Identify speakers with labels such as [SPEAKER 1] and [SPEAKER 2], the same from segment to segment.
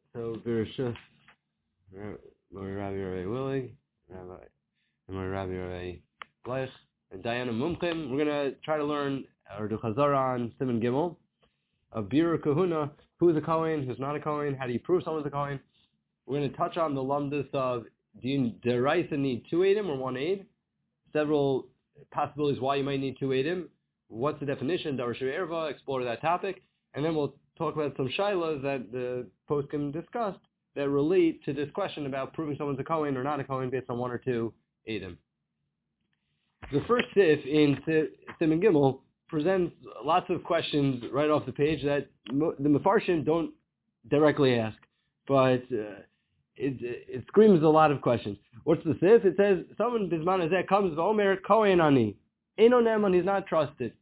[SPEAKER 1] So, Birshus, Rabbi Willig, Rabbi Bleich, and Diana Mumchim. We're going to try to learn, or do Chazara on Siman Gimel, of Birur Kahuna, who's a Kohen, who's not a Kohen, how do you prove someone's a Kohen. We're going to touch on the lumdus of, do you deraisa need 2 Eidim or 1 Eid? Several possibilities why you might need 2 Eidim. What's the definition? Darshu Erva, explore that topic. And then we'll talk about some shailas that the poskim discussed that relate to this question about proving someone's a Kohen or not a Kohen based on 1 or 2 Eidim. The first sif in Siman Gimel presents lots of questions right off the page that the Mefarshim don't directly ask, but it screams a lot of questions. What's the sif? It says, someone Bisman Hazeh comes, Omer Kohen Ani. Eino Neman, he's not trusted.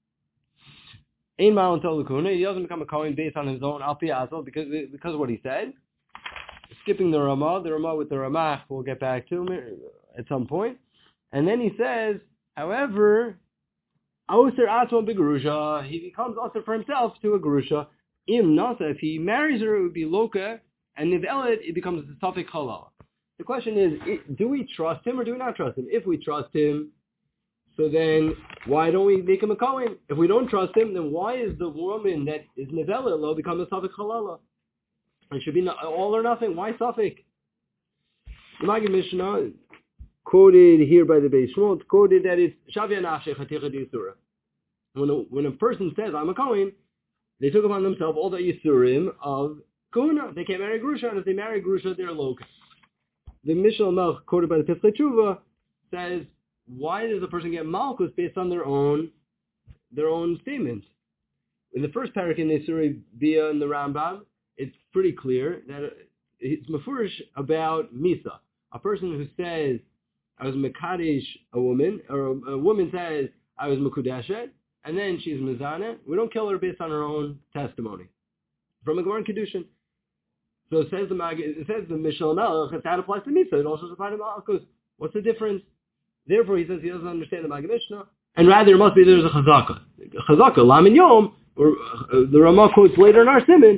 [SPEAKER 1] Ein Ma'on Tolukuna, he doesn't become a Kohen based on his own Alpi Asel because of what he said. Skipping the Ramah with the Ramach, we'll get back to him at some point. And then he says, however, Aser Atma Begrusha, he becomes Aser for himself to a Grusha. Im Nasa, if he marries her, it would be Loka, and Nivelet, it becomes a Tafik Halal. The question is, do we trust him or do we not trust him? If we trust him, so then why don't we make him a Kohen? If we don't trust him, then why is the woman that is Nivelet Lo become a Tafik Halal? It should be all or nothing. Why Tafik? The Maggid Mishnah, quoted here by the Beis Shmot, quoted that it's Shavya Nafsheh Chaticha D'Yisura. When a person says, I'm a Kohen, they took upon themselves all the Yisurim of Kohuna. They can't marry Grusha, and if they marry Grusha, they're Loka. The Mishnah Melch, quoted by the Pesach Tshuva, says, why does a person get Malchus based on their own statements? In the first parak in Yisuri Bia and the Rambam, it's pretty clear that it's mafurish about Misa. A person who says, I was Mekadesh a woman, or a woman says, I was Mekudeshet, and then she's Mizaneh, we don't kill her based on her own testimony. From a Gemara in Kedushin. So it says the Mishnah Melech, if that applies to Misa, it also applies to Malchus. What's the difference? Therefore, he says he doesn't understand the Maggid Mishnah, and rather it must be there's a Chazaka. Chazaka, Lam and Yom, or the Ramah quotes later in our Siman,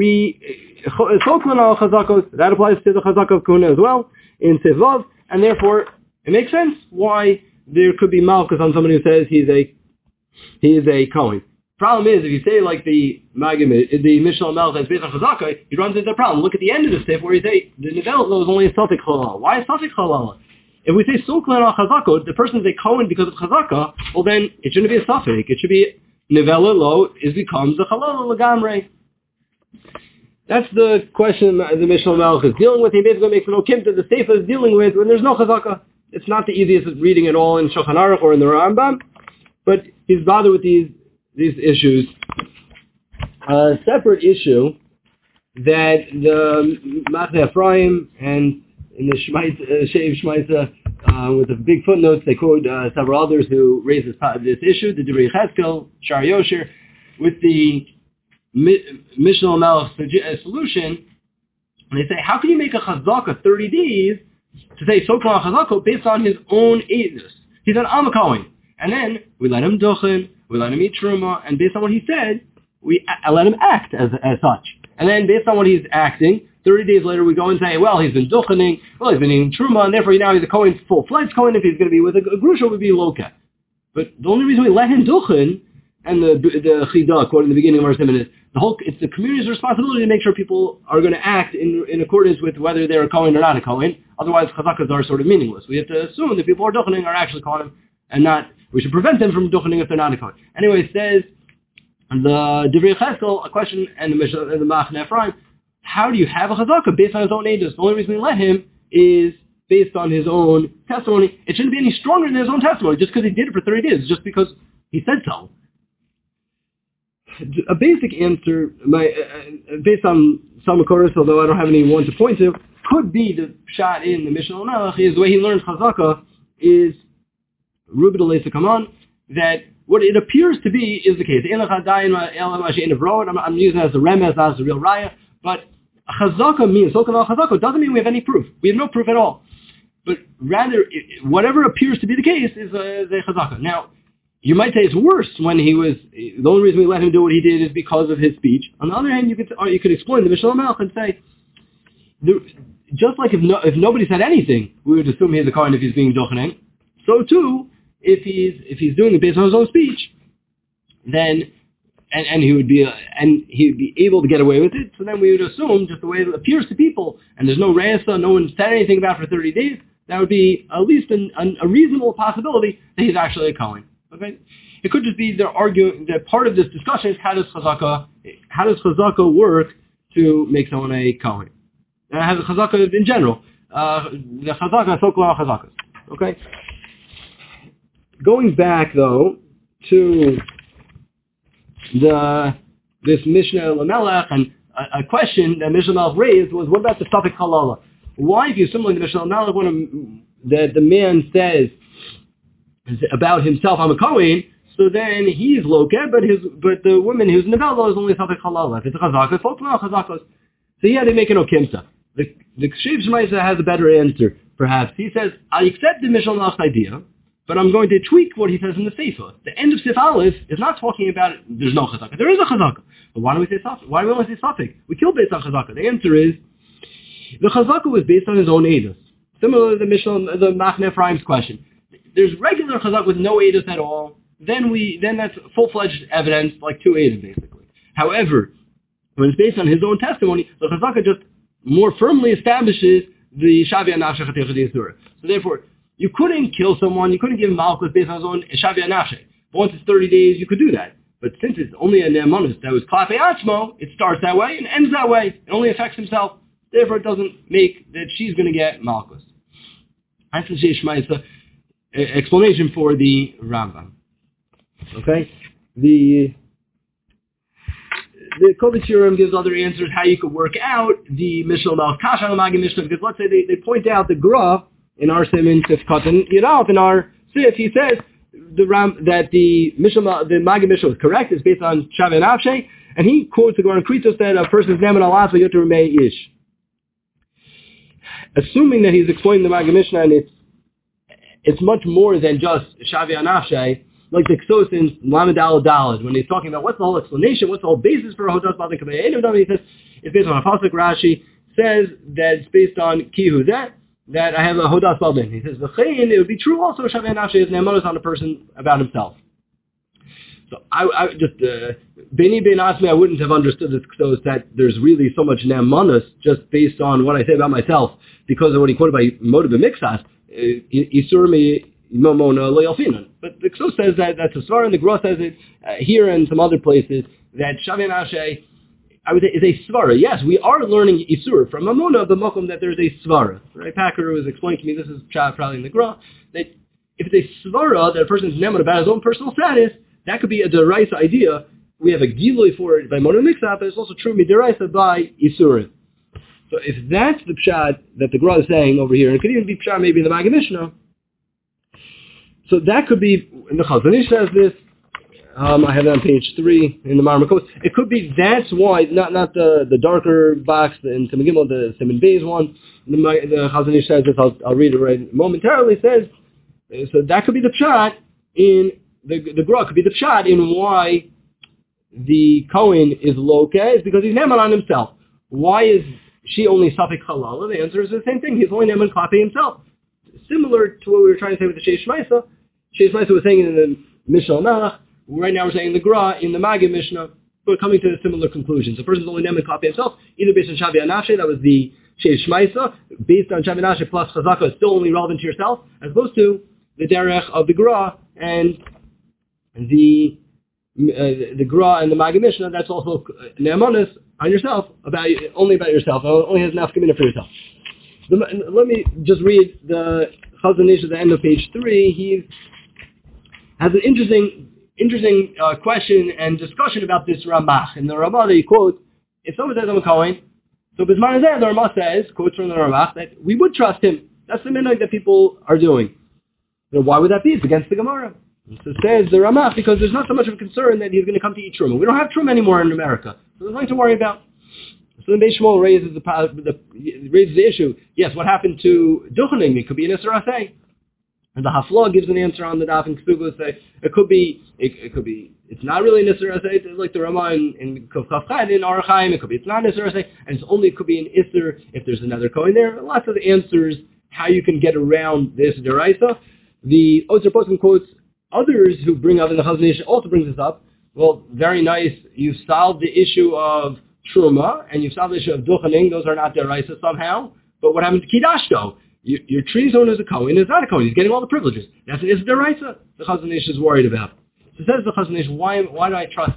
[SPEAKER 1] that applies to the Chazaka of Kuna as well, in Sevav, and therefore, it makes sense why there could be Malchus on somebody who says he is a Kohen. Problem is, if you say like the Mishnah Melech that's based on Chazaka, he runs into a problem. Look at the end of the step where he say the Nevelet Lo is only a Safek Halal. Why is Safek Halal? If we say Suklan al Chazaka, the person is a Kohen because of Chazaka, well then it shouldn't be a Safek. It should be Nevelet Lo becomes a Halal Lagamre. That's the question the Mishnah Melech is dealing with. He basically makes no kim that the Seifa is dealing with when there's no Chazaka. It's not the easiest reading at all in Shulchan Aruch or in the Rambam, but he's bothered with these issues. A separate issue that the Machne Ephraim and in the Sheiv Shmaisa, with the big footnotes, they quote several others who raise this issue, the Divrei Cheskel, Shar Yosher, with the Mishnah Melech solution. And they say, how can you make a Chazaka 30 days to say Sokra Chazaka based on his own Eidus? He said, I'm a Kohen. And then we let him duchen, we let him eat truma, and based on what he said, we let him act as such. And then based on what he's acting, 30 days later we go and say, well, he's been duchening, well, he's been eating truma, and therefore now he's a Kohen, full-fledged Kohen. If he's going to be with a Grusha, it would be Loka. But the only reason we let him duchen, and the Chidah, quote in the beginning of our sermon, is it's the community's responsibility to make sure people are going to act in accordance with whether they're a Kohen or not a Kohen. Otherwise, Chazakas are sort of meaningless. We have to assume that people who are duchening are actually Kohen, and not, we should prevent them from duchening if they're not a Kohen. Anyway, it says, the Divrei Cheskel, a question, and the Machne Ephraim, how do you have a Chazaka based on his own ages? The only reason we let him is based on his own testimony. It shouldn't be any stronger than his own testimony just because he did it for 30 days, just because he said so. A basic answer, based on some Makoros, although I don't have any one to point to, could be the shot in the Mishnah Melech is the way he learns Chazaka is Rubid Alesa Kaman, that what it appears to be is the case. I'm using it as a remez, not as a real raya, but a Chazaka means, Sokal Chazaka doesn't mean we have any proof. We have no proof at all. But rather, whatever appears to be the case is a Chazaka. Now, you might say it's worse when the only reason we let him do what he did is because of his speech. On the other hand, you could explain the Mishnah Melech and say, just like if nobody said anything, we would assume he's a Kohen if he's being Duchening. So too, if he's doing it based on his own speech, then and he would be able to get away with it. So then we would assume just the way it appears to people, and there's no rasa, no one said anything about it for 30 days. That would be at least a reasonable possibility that he's actually a Kohen. Okay, it could just be they're arguing that part of this discussion is how does chazaka work to make someone a Kohen? And how does chazaka in general? The chazaka, so-called chazakas. Okay. Going back though to this Mishnah Lamelech, and a question that Mishnah Lamelech raised was, what about the Safek Halala? Why, if you assume like the Mishnah Lamelech, when the man says about himself, I'm a Kohen, so then he's Lokeh, but the woman who's Nevela is only Safek Halala. If it's a Chazaka, it's all Chazakas. So yeah, they make an Okimsa. The Kshev Shemaisa has a better answer, perhaps. He says, I accept the Mishnah Lamelech's idea, but I'm going to tweak what he says in the Sefer. The end of Sif Aleph is not talking about there's no Chazaka. There is a Chazaka. But why do we say Safek? Why do we only say Safek? We kill based on Chazaka. The answer is, the Chazaka was based on his own Eidos. Similar to the Machne Ephraim's question. There's regular Chazaka with no Eidos at all. Then that's full-fledged evidence, like 2 Eidos basically. However, when it's based on his own testimony, the Chazaka just more firmly establishes the Shavi Anafshe Chatech Yisura. So therefore, you couldn't kill someone, you couldn't give him Malchus based on his own Shavi Anafshe. But once it's 30 days, you could do that. But since it's only a Ne'emanus that was Klape Atzmo, it starts that way and ends that way. It only affects himself. Therefore, it doesn't make that she's going to get Malchus. That's the Sheish Ma'isa explanation for the Rambam. Okay? The Kovitz Yerim gives other answers how you could work out the Mishnah Lamelech Kasha on the Magi Mishnah, because let's say they point out the Gra in our Siman Sif Katan Yiralf, in our Sif, he says that the Magi Mishnah is correct, it's based on Shavi Anafshe, and he quotes the Gemara Kritos that a person's Neman Alas Yoter Mei Ish. Assuming that he's explaining the Magi Mishnah and it's much more than just Shavi Anafshe, like the Ksos in Lamed Al Daled, when he's talking about what's the whole explanation, what's the whole basis for Hodas Balin Kabei Eidim, he says it's based on a pasuk. Rashi says that it's based on Kihu that I have a Hodas Balin. He says v'chein, it would be true also Shavi Anafshe is Ne'emanus on a person about himself. So I just Beni Ben Asmi, I wouldn't have understood this Ksos that there's really so much Ne'emanus just based on what I say about myself because of what he quoted by Moed B'Miktsas. Isur me. But the Ksos says that that's a svara, and the Gra says it here and some other places that Shavi Anafshe, I would say, is a svara. Yes, we are learning Isur from Mamona, the Mokum, that there's a svara. Right? Packer was explaining to me, this is probably in the Gra, that if it's a svara that a person's neman about his own personal status, that could be a deraisa idea. We have a gilui for it by Moed B'Miktsas, but it's also true midiraisa by Isurim. So if that's the pshat that the Gra is saying over here, and it could even be pshat maybe in the Magi Mishnah, so that could be, and the Chazon Ish says this, I have it on page 3 in the Marmakos. It could be that's why, not the darker box in Siman Gimel, the Siman Beis one. The Chazon Ish says this, I'll read it right momentarily, says, so that could be the pshat in, the Gra could be the pshat in why the Kohen is Lokeh, is because he's Neman on himself. Why is she only Safek Halala? The answer is the same thing, he's only Neman Klape himself. Similar to what we were trying to say with the Sheish Ma'isa. Sheish Ma'isa was saying in the Mishnah Lamelech. Right now we're saying in the Gra, in the Magi Mishnah, we're coming to a similar conclusion. So a person's only Neman Klape himself, either based on Shavi Anafshe, that was the Sheish Ma'isa, based on Shavi Anafshe plus Chazaka, is still only relevant to yourself, as opposed to the Derech of the Gra and the Gra and the Magi Mishnah, that's also Ne'emanus on yourself, only about yourself, only has nafkamina for yourself. Let me just read the Chazon Ish at the end of page 3. He has an interesting question and discussion about this Ramach. In the Ramah, he quotes, if someone says I'm a Kohen, so Bisman Azeh, the Ramah says, quotes from the Ramach, that we would trust him. That's the minhag that people are doing. So why would that be? It's against the Gemara. So says the Ramach, because there's not so much of a concern that he's going to come to eat Truma. We don't have Truma anymore in America. So there's nothing to worry about. So then Beis Shmuel raises the issue. Yes, what happened to Duchening? It could be an Isser Aseh. And the Hafla gives an answer on the daf in Ketubah. Say it could be. It's not really Nisr Asay. It's like the Rama in Kafchad in Arachaim. It could be. It's not Nisr Asay, and it could be an Isser if there's another Kohen there. Lots of answers how you can get around this deraisa. The Ozer Poskim quotes others who bring up, and the Chazon Ish also brings this up. Well, very nice. You've solved the issue of Truma, and you've solved the issue of Duchaning. Those are not deraisa somehow. But what happens to Kiddush though? Your tree's owner is a Kohen, is not a Kohen. He's getting all the privileges. That's an Isser deraisa. The Chazon Ish is worried about. So says the Chazon Ish, why do I trust?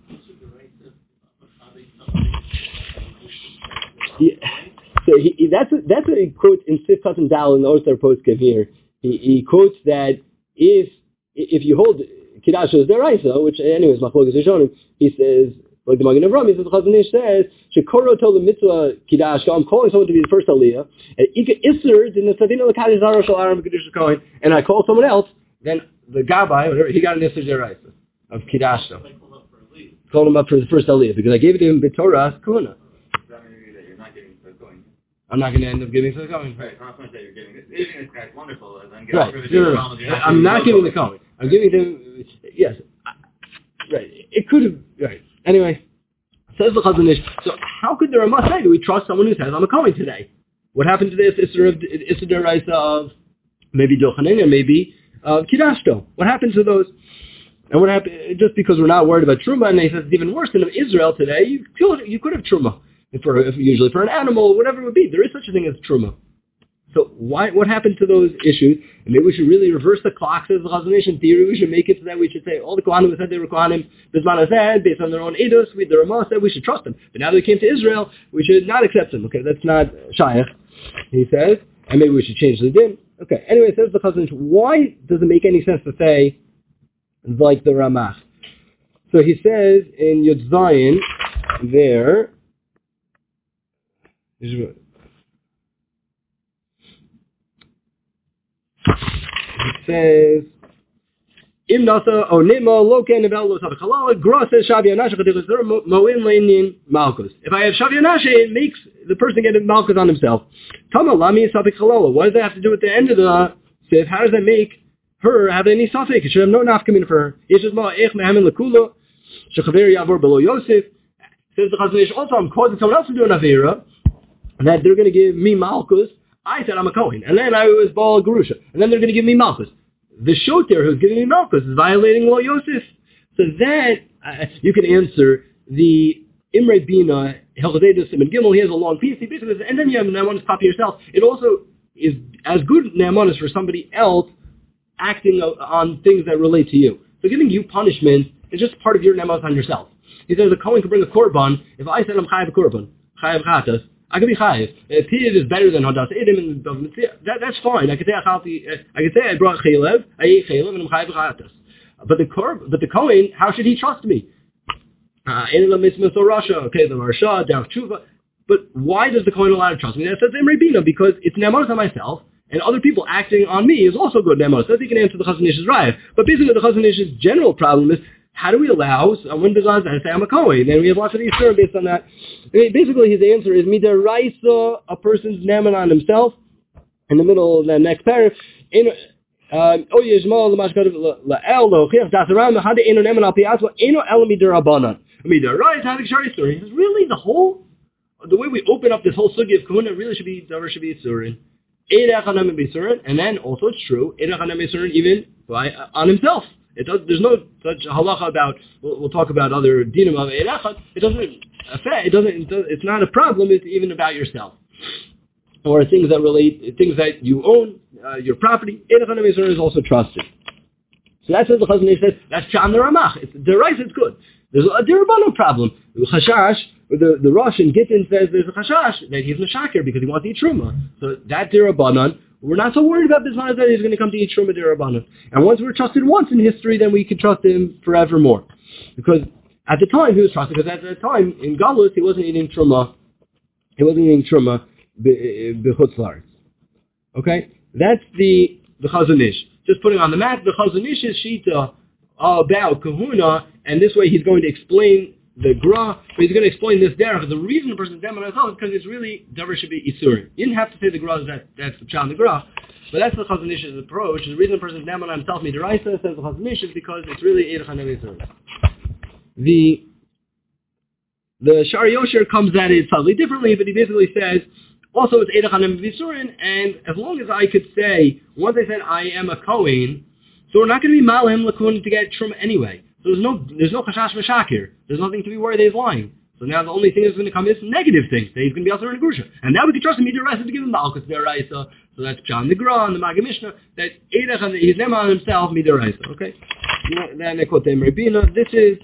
[SPEAKER 1] So that's what he quotes in Sif Katan Dal in the Oster Poskim here. He quotes that if you hold Kiddush as deraisa, which anyways Machlokas Rishonim, he says, like the Magen Avraham, he says the Chazon Ish says, Shekoro told the mitzvah Kiddush, I'm calling someone to be the first Aliyah, and Ika Isser in the Savina L'Kadish Zara Shal Aram Kiddush Kohen, and I call someone else, then the Gabbai, whatever, he got an Isser deraisa of Kiddush. Called him up for the first Aliyah because I gave it to him B'Torah Kahuna. I'm not going to end up giving to the Kohen.
[SPEAKER 2] Right, I'm not going to say you're giving it. This guy's wonderful. I'm
[SPEAKER 1] not giving the Kohen. I'm giving them, yes. Right. It could have, right. Anyway, says the Chazon Ish. So how could the Ramah say, do we trust someone who says, I'm a Kohen today? What happened to this Isser deraisa of maybe Dochanin and maybe Kiddush? What happened to those? And what happened, just because we're not worried about Truma, and he says it's even worse than Israel today, you could have Truma. Usually for an animal, whatever it would be. There is such a thing as Truma. So what happened to those issues? And maybe we should really reverse the clock, says the Chazon Ish. In theory, we should make it so that we should say, all the Kohanim said they were Kohanim, Bisman said, based on their own Eidos, the Ramah said we should trust them. But now that they came to Israel, we should not accept them. Okay, that's not Shayach, he says. And maybe we should change the din. Okay, anyway, says the Chazon Ish, why does it make any sense to say, like the Ramah? So he says in Yud Zayin, there, it says, Im nasa o nima loken about lo sabachalala grosses shavi anashe chadichazur moin leinin malchus. If I have shavi anashe, it makes the person get a malchus on himself. Tama lami sabachalala. What does that have to do with the end of the sif? How does that make her have any suffix? It should have no nafkamin for her. It's just ma ech mehamin lekula shechaver yavor below Yosef. Says the Chazon Ish, also I'm causing someone else to do an avera, that they're going to give me malchus. I said I'm a Kohen, and then I was Baal Gerusha, and then they're going to give me malchus. The shoter who's giving me malchus is violating law Yosef. So that you can answer the Imre Bina Helchazedus Simon Gimel. He has a long piece. He basically says, and then you have Naamanus copy yourself. It also is as good Naamanus for somebody else acting on things that relate to you. So giving you punishment is just part of your Naamanus on yourself. He says a Kohen can bring a korban. If I said I'm chayav a korban, chayav chatas, I can be chayiv. Piyad is better than hadas edim. That's fine. I could say I brought chaylev, I ate chaylev, and I'm chayiv chatas. But the Kohen, how should he trust me? Okay, the Marsha, Derech Tshuva. But why does the Kohen allow to trust me? That says Imre Bina, because it's nemanos on myself, and other people acting on me is also good nemanos. Says he can answer the Chazon Ish's raya. But basically, the Chazon Ish's general problem is, how do we allow someone to say I'm a Kohen? And we have lots of Yisur based on that. I mean, basically, his answer is midaraisa, a person's neman on himself. In the middle of the next paragraph, he's really the way we open up this whole sugi of kahuna really should be Yisurin. And then also it's true, even on himself. There's no such halacha about. We'll talk about other dinim of Eirechad. It's not a problem. It's even about yourself, or things that you own, your property. Eirechad is also trusted. So that's what the Chazon Ish says. That's Sham the Ramach. It's good. There's a dirabano problem. The Chashash, the Rosh in Gittin says there's a Chashash that he's Meshakir because he wants to eat Truma. So that dirabanan. We're not so worried about this man that he's going to come to eat Truma Dirabanan. And once we're trusted once in history, then we can trust him forevermore. Because at the time he was trusted, because at the time in Galus he wasn't eating Truma. He wasn't eating Truma b'chutz la'aretz. Okay? That's the Chazon Ish. Just putting on the map, the Chazon Ish's shita about kahuna, and this way he's going to explain the gra, but he's going to explain this there, because the reason the person's demonized is because it's really, davar should be isurim. You didn't have to say the gra, that's the pshat in the gra, But that's the Chazon Ish's approach. The reason the person is Neman on himself, Midiraisa, says the Chazon Ish, is because it's really Eidach HaNevi Yisurin. The Shari Yosher comes at it slightly differently, but he basically says, also it's Eidach HaNevi Yisurin, and as long as I could say, once I said I am a Kohen, so we're not going to be Malhim Lakun to get Truma anyway. So there's no Chashash Meshakir. There's nothing to be worried that he's lying. So now the only thing that's going to come is negative things. That he's going to be also in a Grusha. And now we can trust him Midiraisa to give him Malchus Deraisa. So that's John the Gra and the Maggid Mishnah, that Eidach and he's Neman on himself Midiraisa. Okay? Then I quote Rabina. This is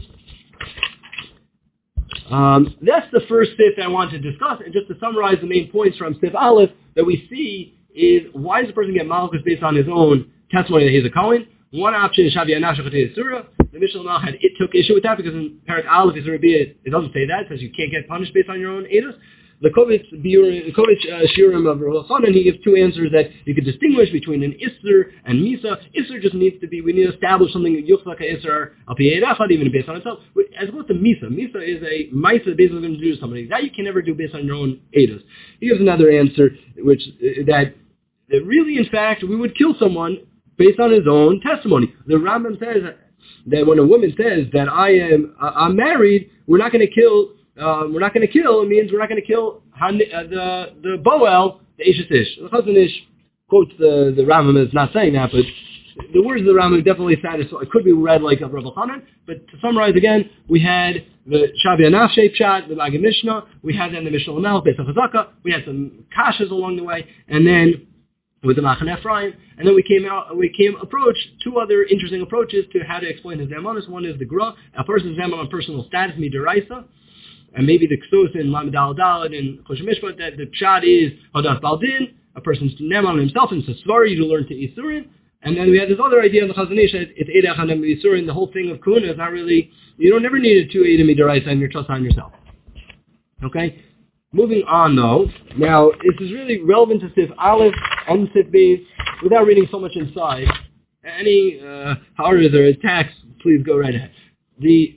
[SPEAKER 1] that's the first step that I want to discuss. And just to summarize the main points from Step Aleph that we see is why does a person get Malchus based on his own testimony that he's a Kohen? One option is Shavia Nashach Surah. The Mishnah Mal took issue with that because in Parak Aleph it doesn't say that. It says you can't get punished based on your own edus. The Kovitz Shiurim of Rav Chanan, he gives two answers that you could distinguish between an Isser and Misa. Isser just needs to be, we need to establish something that Yuchzaka Isser al Echad, even based on itself. As opposed to Misa. Misa is a Misa basically going to do something. That you can never do based on your own edus. He gives another answer, which that really, in fact, we would kill someone based on his own testimony. The Rambam says that when a woman says that I'm married, we're not going to kill. It means we're not going to kill the Boel, the Eshes Ish. The Chazon Ish quotes the Rambam as not saying that, but the words of the Rambam definitely satisfy. It could be read like a Rav Chanan, but to summarize again, we had the Shavia Nafshei Pshat, the Maggid Mishnah, we had then the Mishnah Lamel, Pesach Chazaka, we had some kashas along the way, and then with the Machaneh Ephraim, and then we came approach two other interesting approaches to how to explain his Zemanis. One is the Gra, a person's Zeman on personal status, Midiraisa, and maybe the Ksos in Lamed Al Daled and Choshen Mishpat, that the Pshat is Hadat Baldin, a person's Neman on himself, and Sasvari to learn to Isurin. And then we had this other idea in the Chazon Ish that it's Eidach HaNevi Yisurin. The whole thing of Kuna is not really, you don't never need a two Eidim Midiraisa and your trust on yourself. Okay? Moving on though, now this is really relevant to Sif Aleph and Sif Beis, without reading so much inside. Any ha'aras or attacks, please go right ahead. The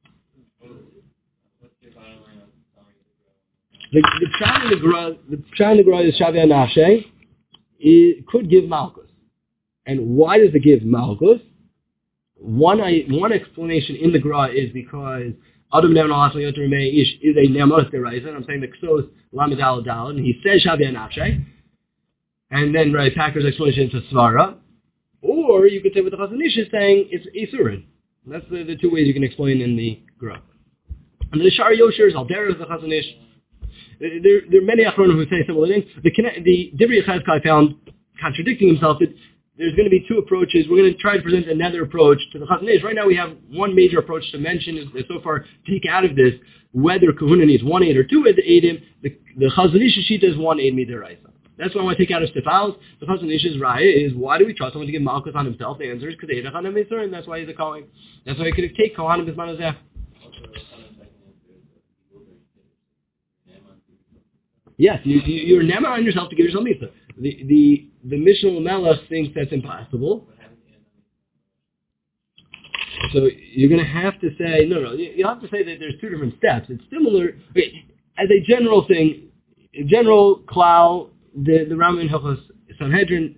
[SPEAKER 1] Pshat in the Gra is Shavia Nafshei. It could give Malchus. And why does it give Malchus? One explanation in the Gra is because Adam Ne'eman al Yoter Mei Ish is a Ne'emanus Deraisa, and I'm saying the Ksos Lamed Al Dal, and he says Shavia Nafshei. And then Rabbi Packer's explanation is Svara. Or you could say what the Chazon Ish is saying, it's Isurin. That's the two ways you can explain in the Gra. And the Shari Yosher is Aldera, the Chazon Ish. There are many Achronim who say similar things. The Divrei Chazkai found contradicting himself that there's going to be two approaches. We're going to try to present another approach to the Chazon Ish. Right now we have one major approach to mention is so far take out of this whether Kahuna needs one aid or two Eidim. The Chazon Ish Shita is one aid Midiraisa. That's what I want to take out of Stefals. The Chazon Ish's Raya is why do we trust someone to give Malchus on himself? The answer is because Eidach HaNevi Yisurin, and that's why he's a Kohen. That's why he could take Kohanim Bisman Azeh. Yes, you're never on yourself to give yourself Misa. The Mishnah Melech thinks that's impossible. So you're going to have to say, no, you have to say that there's two different steps. It's similar, as a general thing, general Klau, the Rambam in Hilchos Sanhedrin,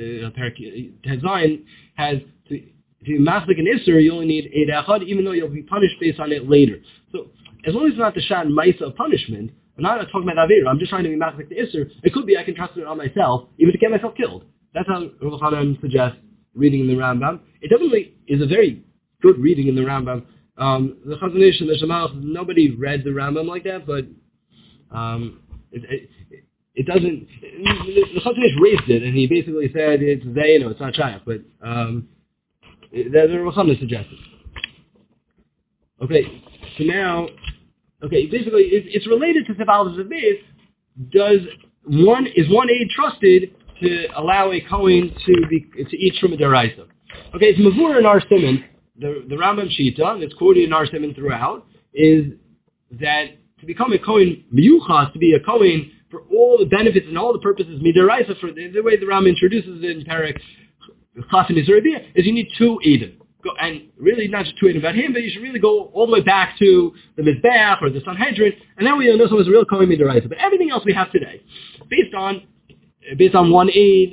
[SPEAKER 1] Zion, has to Maslik and Isser, you only need Eid Echad, even though you'll be punished based on it later. So as long as it's not the Shan Maisa of punishment, I'm not talking about Avera. I'm just trying to be Maslik to Isser. It could be I can trust it on myself, even to get myself killed. That's how Rav Chanan suggests reading in the Rambam. It definitely is a very good reading in the Rambam. The Chazon Ish and the Shemal, nobody read the Rambam like that, but it doesn't. The Chazon Ish raised it, and he basically said it's Zayno, it's not Shayach, but the Rav Chanan suggested. Okay, so now. Okay, basically, it's related to Sefal Zebis. Is one aid trusted to allow a Kohen to eat Truma Deraisa? Okay, it's Mavur in our Simon, the Rambam Shita, and it's quoted in our Simon throughout, is that to become a Kohen Miyuchas, to be a Kohen for all the benefits and all the purposes, Midaraisa, for the way the Rambam introduces it in Parak Chasim Yisrael, is you need two Eidim. And really not just tweeting about him, but you should really go all the way back to the Mizbeach or the Sanhedrin, and then we know someone's a real Kohen Midaraisa. But everything else we have today, based on one aid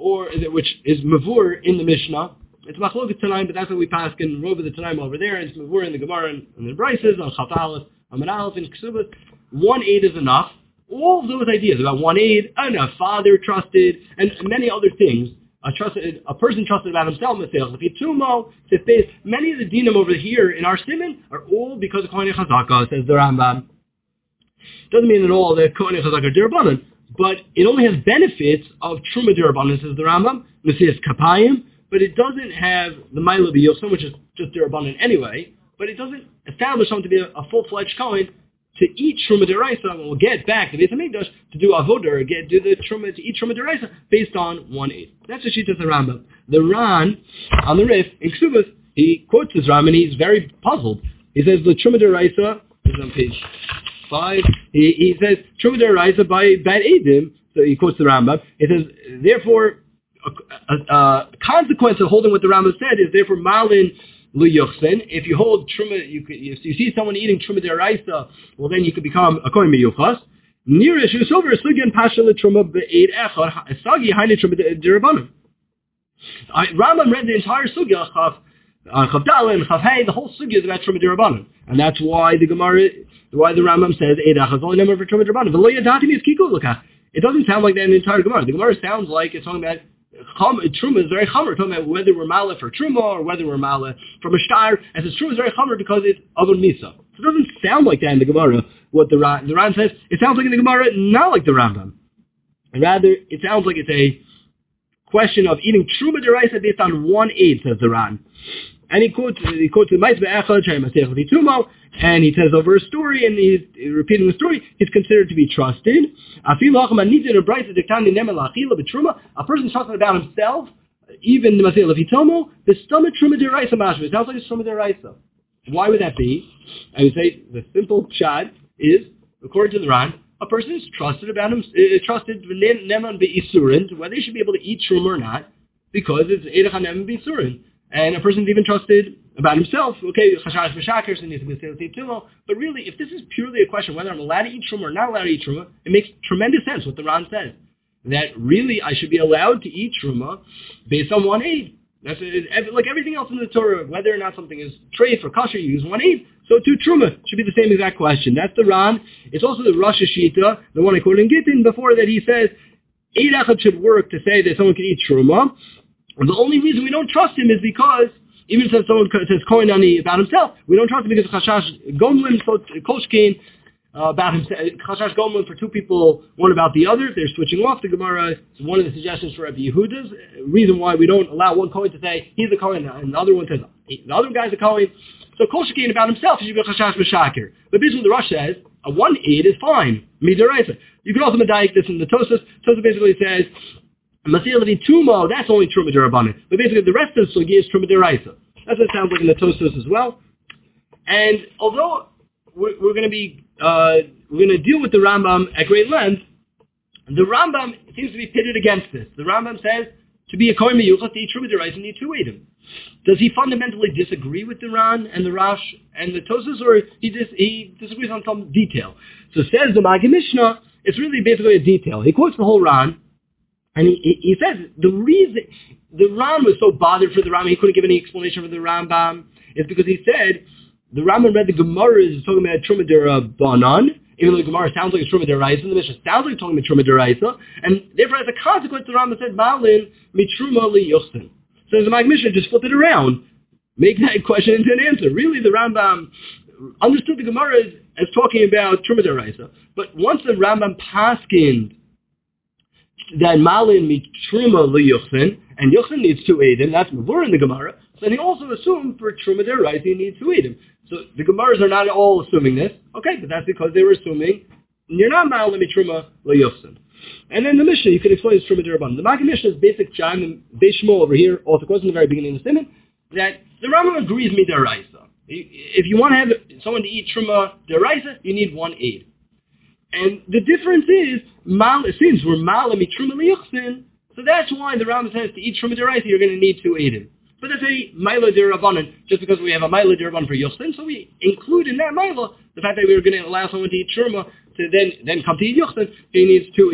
[SPEAKER 1] or which is mavur in the Mishnah. It's machloket Tanaim, but that's what we pass in Rova the Tanaim over there. And it's mavur in the Gemara and the Brises on Chaf Aleph, Amud Aleph, and Ksubas. 1 aid is enough. All of those ideas about 1 aid and a father trusted and many other things. A person trusted about himself. Many of the dinim over here in our siman are all because of Kohen Chazaka, says the Rambam. Doesn't mean at all that Kohen Chazaka are Dirabanan, but it only has benefits of Truma Dirabanan, says the Rambam. Mesias Kapayim, but it doesn't have the Maila B'Yochson, which is just Dirabanan anyway, but it doesn't establish someone to be a full-fledged Kohen to eat Truma Deraisa, and we'll get back to Beis Hamikdash to do Avodah, or do the Truma, to eat Truma Deraisa based on 1 aid. That's the Shita of the Rambam. The Ran, on the Rif, in Ksubas, he quotes this Ram, and he's very puzzled. He says, the Truma Deraisa, this is on page 5, he says, Truma Deraisa by Bad Eidim, so he quotes the Rambam. He says, therefore, a consequence of holding what the Rambam said is, therefore, Malin L'Yochsen. If you hold Truma, you see someone eating Truma Deraisa, well then you could become a Kohen Miyuchas. Nirish is over Sugyan Pasha L'Truma Be'ed Echad Sagi Haine Truma Derabanan. Rambam read the entire Sugya Chav Dalin and Chav Hey. The whole Sugya is about Truma Derabanan, and that's why the Gemara, why the Rambam says Eid Echad is only number for Truma Derabanan. V'lo Yadati is Kiku L'Kach. It doesn't sound like that in the entire Gemara. The Gemara sounds like it's talking about Truma is very chamer, talking about whether we're mala for Truma or whether we're mala from a shtar. And says Truma is very chamer because it's avon misa. So it doesn't sound like that in the Gemara. What the Ran says, it sounds like in the Gemara, not like the Rambam. Rather, it sounds like it's a question of eating Truma deraisa based on 1 aid, says the Ran. And he quotes the Ma'is Be'echad Shei Masech L'Tumo, and he tells over a story, and he's repeating the story. He's considered to be trusted. A person trusted about himself, even the Masech L'Tumo, the stomach Truma deraisa mashma. It sounds like it's Truma deraisa. Why would that be? I would say the simple shad is, according to the Ran, a person is trusted about him, trusted neman be'isurin, whether he should be able to eat Truma or not, because it's Eidach HaNeman be'isurin. And a person's even trusted about himself. Okay, chashash v'shakir, so needs to be tilo. But really, if this is purely a question whether I'm allowed to eat truma or not allowed to eat truma, it makes tremendous sense what the Ran says. That really I should be allowed to eat truma based on 1 aid. That's like everything else in the Torah, whether or not something is treif or kosher, you use 1 aid. So too truma should be the same exact question. That's the Ran. It's also the Rosh Hashita, the one I quoted in Gittin before, that he says Eid Echad should work to say that someone can eat truma. And the only reason we don't trust him is because, even if someone says Kohen Ani about himself, we don't trust him because Chashash Gomlin, Koshkin, about himself, Chashash Gomlin for 2 people, one about the other. They're switching off the Gemara. It's one of the suggestions for Rabbi Yehuda's reason why we don't allow one Kohen to say he's a Kohen, and the other one says the other guy's a Kohen. So Koshkin about himself, he should be Chashash B'Shakir. But basically the Rosh says, a 1 aid is fine. Midaraisa. You could also medayik this in the Tosas. Tosas basically says, Masih Tumo, that's only Truma Derabanan. But basically the rest of the Sugi is Truma Deraisa. That's what it sounds like in the Tosfos as well. And although we're going to deal with the Rambam at great length, the Rambam seems to be pitted against this. The Rambam says to be a Kohen Miyuchas, to eat Truma Deraisa, you need 2 Eidim. Does he fundamentally disagree with the Ran and the Rash and the Tosfos, or he disagrees on some detail? So says the Maggid Mishnah, it's really basically a detail. He quotes the whole Ran. And he says the reason the Ran was so bothered for the Rambam, he couldn't give any explanation for the Rambam, is because he said the Rambam read the Gemara is talking about Truma Derabanan, even though the Gemara sounds like it's Truma Deraisa, the Mishnah sounds like it's talking about Truma Deraisa, and therefore as a consequence the Rambam said Malin Mitruma Liyochsin. So the Maggid Mishnah just flip it around, make that question into an answer. Really the Rambam understood the Gemara as talking about Truma Deraisa, but once the Rambam paskind that Malin Mitruma Liyochsin, and Yochsin needs 2 Eidim, that's Mavur in the Gemara, so then he also assumed for Truma Deraisa he needs 2 Eidim. So the Gemaras are not all assuming this, okay, but that's because they were assuming you're not Malin Mitruma Liyochsin. And then the Mishnah, you can explain this Truma Derabanan. The Maggid Mishnah's basic chime, and Beis Shmuel over here, also quotes in the very beginning of the Siman, that the Rambam agrees Midaraisa. If you want to have someone to eat Truma Deraisa, you need 1 Eid. And the difference is, since we're Mala Mitruma Liyochsin, so that's why the Rambam says to eat Truma Deraisa, you're going to need 2 Eidim. But that's a Maila Derabanan, just because we have a Maila Derabanan for Yochsin, so we include in that Maila the fact that we were going to allow someone to eat Truma to then come to eat Yochsin, he needs 2 Eidim.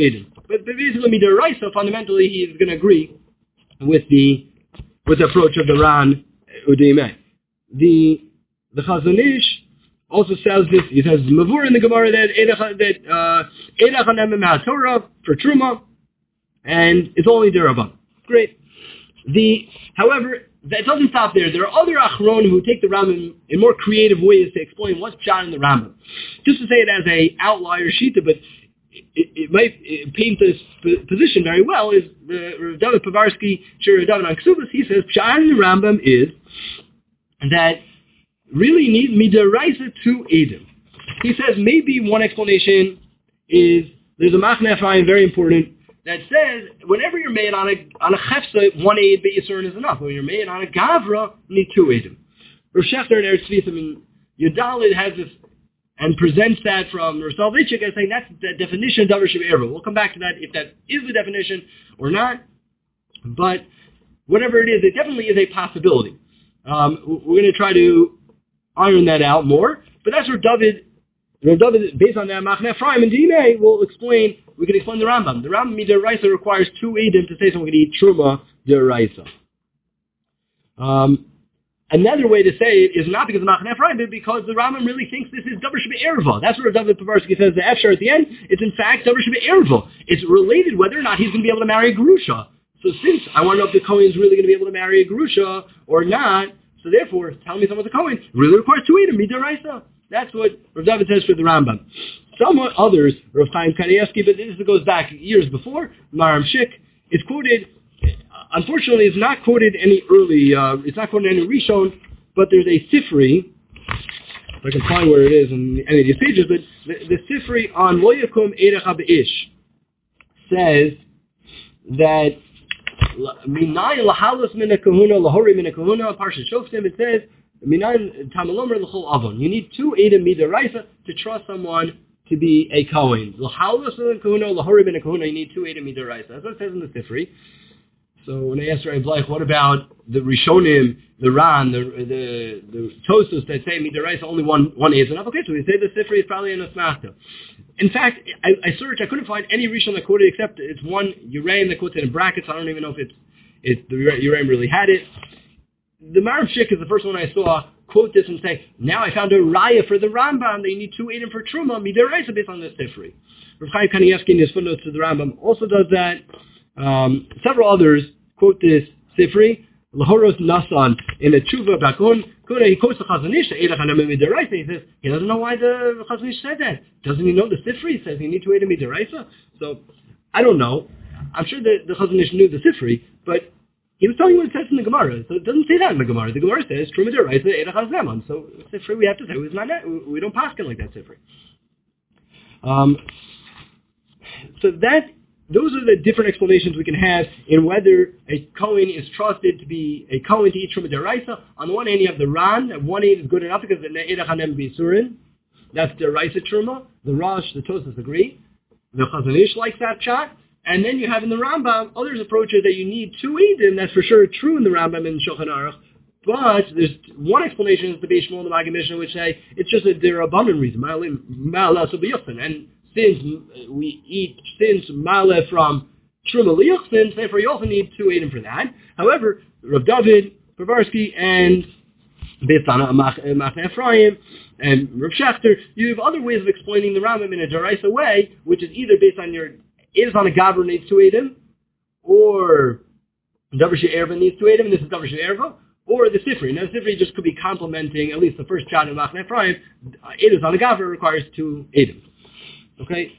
[SPEAKER 1] But basically, midaraisa, fundamentally, he is going to agree with the approach of the Ran Udimeh. The Chazon Ish also says this. He says Mavur in the Gemara that Eidach Hanem Torah for Truma, and it's only Derabban. Great. However, that doesn't stop there. There are other Achron who take the Rambam in more creative ways to explain what's Pshat in the Rambam. Just to say it as a outlier shita, but it might paint this position very well, is Rav David Povarsky, Shir David on Ksubas, he says Pshat in the Rambam is that really need midaraisa to Edom. He says maybe one explanation is there's a Machne Ephraim, very important, that says whenever you're made on a chefsa, one aid be'isurin is enough. When you're made on a gavra, you need two aidim. Rav Shechter and Eretz Tzvitim in Yudalid has this and presents that from Rav Soloveitchik as saying that's the definition of davar shebe'erva. We'll come back to that if that is the definition or not. But whatever it is, it definitely is a possibility. We're going to try to iron that out more. But that's where David, based on that Machne Ephraim and Dinei, will explain. We can explain the Rambam. The Rambam midaraisa requires two edim to say someone can eat truma deraisa. Another way to say it is not because of Machne Ephraim, but because the Rambam really thinks this is davar shebe'erva. That's where David Povarsky says the Efshar at the end. It's in fact davar shebe'erva. It's related whether or not he's going to be able to marry a gerusha. So since I want to know if the Kohen is really going to be able to marry a gerusha or not, so therefore, tell me someone's a Kohen really requires two edim midaraisa. That's what Rav David says for the Rambam. Somewhat others, Rav Chaim Kanievsky, but this goes back years before, Maram Shik, is quoted, unfortunately it's not quoted any early, it's not quoted any Rishon, but there's a Sifri, if I can find where it is in any of these pages, but the Sifri on Lo Yakum Erecha Be'ish says that Minayin Lahalas Mina Kahuna, Lahori Mina Kahuna, Parsha Shoftim, it says, Minayin Tamalomer L'chol Avon. You need two Edim Midaraisa to trust someone to be a Kohen. Lahalas Mina Kahuna, Lahori Mina Kahuna, you need two Edim Midaraisa. That's what it says in the Sifri. So when I asked Rabbi Bleich, what about the Rishonim, the Ran, the Tosos that say Midaraisa only one is enough? Okay, so we say the Sifri is probably an Asmachta. In fact, I searched, I couldn't find any Rishon that quoted except it's one Uraim that quotes it in brackets. I don't even know if the Uraim really had it. The Maram Shik is the first one I saw quote this and say, now I found a raya for the Rambam, they need two edim for Truma, midaraisa based on the Sifri. Rav Chaim Kanievsky in his footnotes to the Rambam also does that. Several others quote this Sifri. Lahoros Nasan in the Tshuva about Kuna, he quotes the Chazon Ish, he says, he doesn't know why the Chazon Ish said that. Doesn't he know the Sifri says you need to eat a midaraisa? So, I don't know. I'm sure that the Chazon Ish knew the Sifri, but he was telling you what it says in the Gemara. So it doesn't say that in the Gemara. The Gemara says, Truma deraisa eidach hazemon. So Sifri we have to say, it's not that. We don't paskin like that Sifri. So those are the different explanations we can have in whether a Kohen is trusted to be a Kohen to eat Truma deraisa. On the one hand, you have the Ran, that one aid is good enough because the Eidach Hanem B'Yisurin. That's deraisa Truma. The Rosh, the Tosas agree. The Chazon Ish likes that shot. And then you have in the Rambam, others approaches that you need two edim. That's for sure true in the Rambam and Shulchan Aruch. But there's one explanation is the Beis Shmuel and the Maggid Mishnah, which say it's just a derabbanan reason. And since Ma'aleh from Truma Liyuchsin, therefore you also need two edim for that. However, Rav David Povarsky and based on Machne Ephraim and Rav Shechter, you have other ways of explaining the Rambam in a deraisa way, which is either based on your is on a gavra needs two edim, or davar she'erva needs two edim, and this is davar she'erva, or the Sifri. Now the Sifri just could be complementing at least the first shot in Machne Ephraim. It is on a gavra requires two edim. Okay.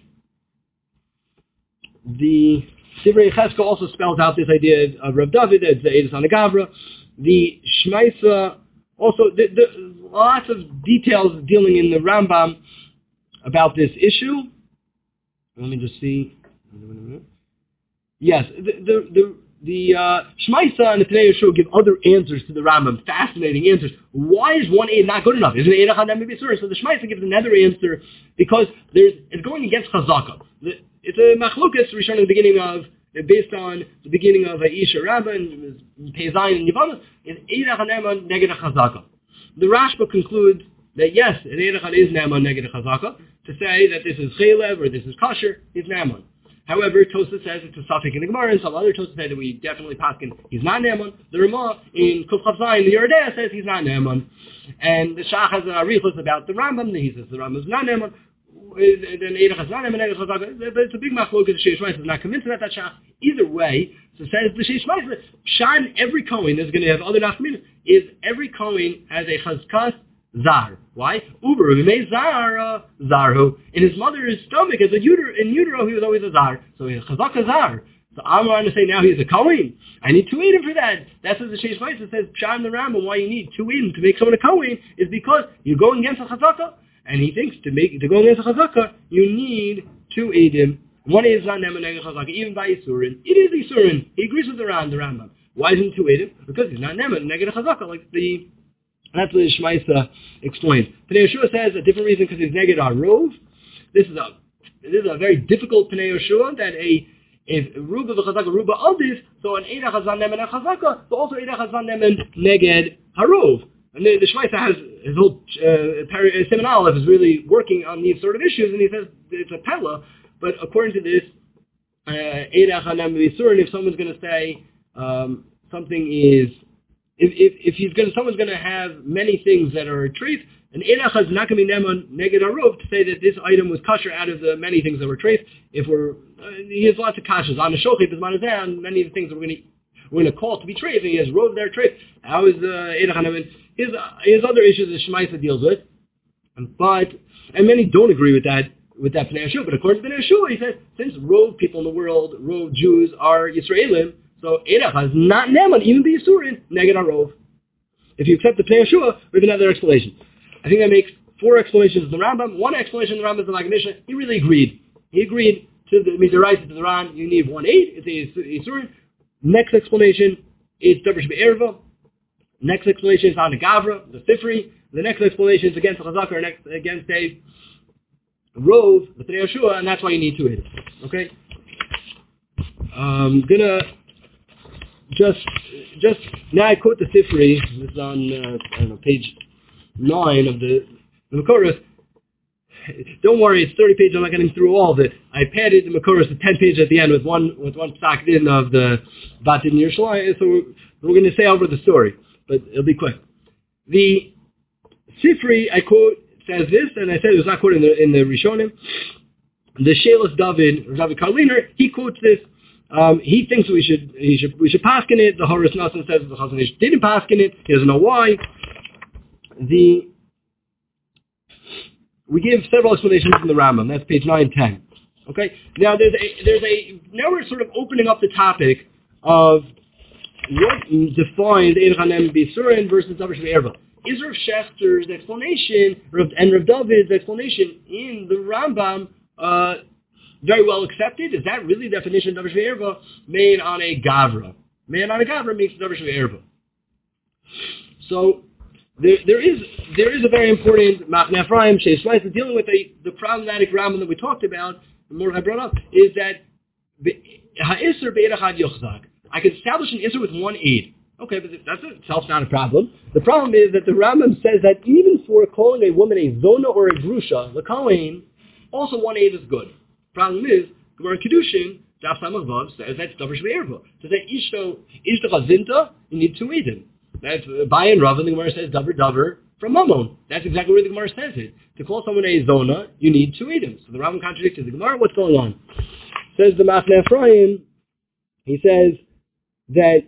[SPEAKER 1] The Sifri Cheskel also spells out this idea of Rav David as the Edus on the Gavra. The Shmaisa also lots of details dealing in the Rambam about this issue. Let me just see. Yes, the Shmaisa and the Pnei Yeshua give other answers to the Rambam, fascinating answers. Why is one aid not good enough? Isn't Eidach Hanem B'Yisurin? So the Shmaisa gives another answer because it's going against Chazaka. It's a machlukas Rishon in the beginning of, based on the beginning of Isha Rabbah and Pei Zayin and Yevamos, is Eidach Hanem Neged Chazaka. The Rashba concludes that yes, an Eidach is Naaman Neged Chazaka. To say that this is Chaylev or this is Kasher is Naaman. However, Tosfos says it's a suffix in the Gemara, and some other Tosfos say that we definitely paskin he's not Ne'eman. The Ramah in Kuf Chav Zayin, the Yerdeh says he's not Ne'eman. And the Shach has a Arichos about the Rambam, he says the Rambam is not Ne'eman. Then Eidach is not Ne'eman, Eidach is not Ne'eman. But it's a big machlok, the Sheish Ma'aseh is not convinced about that Shach. Either way, so says the Sheish Ma'aseh, Shan, every Kohen is going to have other nafkamina, is every Kohen has a Chazkas Zar. Why? Uber Zar Zarhu. In his mother's stomach, as in utero, he was always a Zar. So he's a Chazaka Zar. So I'm going to say now he's a Kohen. I need 2 Eidim for that. That's what the Sheish Ma'aseh says, Pshat in the Rambam, why you need 2 Eidim to make someone a Kohen is because you're going against a Chazaka. And he thinks to go against a Chazaka, you need 2 Eidim. One is not Ne'eman Neged Chazaka, even by Yisurin. It is Yisurin. He agrees with the Rambam. Why isn't 2 Eidim? Because he's not Ne'eman Neged Chazaka, that's what the Shmaisa explained. Pnei Yeshua says a different reason because he's Neged Arov. This is a very difficult Pnei Yeshua that if Ruba v'Chazaka Ruba Aldis, so an Eidach Hazan Ne'eman Chazaka, but also Eidach Hazan Ne'eman Neged Harov. And the Shmaisa has his whole Siman Aleph is really working on these sort of issues, and he says it's a Pella. But according to this, Eidach Hanam V'Yisurin, if someone's going to say something is. If someone's going to have many things that are a treif, an Eidach is not going to be Ne'eman Neged Arov to say that this item was kosher out of the many things that were treif. He has lots of kashas on the shochip, on many of the things that we're going to call to be treif, and he has rov their treif. How is Eidach Hanam? His other issues the Shmaisa deals with, and many don't agree with that Pnei Yeshua. But according to Pnei Yeshua, he says since rov people in the world, rov Jews are Yisraelim. So Eidach is not Ne'eman, even be Yisurin, Neged Arov. If you accept the Pnei Yeshua, we have another explanation. I think that makes 4 explanations of the Rambam. One explanation of the Rambam is the Maggid Mishnah. He really agreed. He agreed to the Midaraisa to the Ran. You need 1 8. It's a Yisurin. Next explanation is Davar Shbe'erva. Next explanation is on the Gavra, the Sifri. The next explanation is against the Chazaka, or against a Rov, the Pnei Yeshua, and that's why you need 2 8. Okay? I'm gonna just now I quote the Sifri. This is on page 9 of the Makoros. Don't worry, it's 30 pages. I'm not getting through all of it. I padded the Makoros to 10 pages at the end with one psak din of the Batin Yerushalayim. So we're going to say over the story, but it'll be quick. The Sifri I quote says this, and I said it was not quoted in the Rishonim. The Shelas David Karliner, he quotes this. He thinks we should paskin it. The Horace Nassim says the Chazon Ish didn't paskin it. He doesn't know why. We give several explanations from the Rambam. That's page 9 and 10. Okay. Now now we're sort of opening up the topic of what defines Eidach Hanem B'Yisurin versus Davar Shbe'erva. Is Rav Shechter's explanation and Rav David's explanation in the Rambam very well accepted? Is that really the definition of Davar Shbe'erva made on a Gavra? Made on a Gavra makes Davar Shbe'erva. So there is a very important Machne Ephraim Sheish Ma'aseh dealing with the problematic Rambam that we talked about, the Mordechai brought up, is that Ha'isr Be'eidach Had Yochzak. I can establish an Isser with 1 aid. Okay, but that's itself not a problem. The problem is that the Rambam says that even for calling a woman a Zona or a Grusha, the Kohen, also 1 aid is good. Problem is, Gemara Kedushin, Daf Samach Vav says that's Davar Shbe'erva. To say Ishto Chazinta, you need 2 aidim. That's Bayan Rav, and the Gemara says Davar from Mammon. That's exactly where the Gemara says it. To call someone a Zona, you need 2 aidim. So the Rambam contradicted the Gemara. What's going on? Says the Machne Ephraim, he says that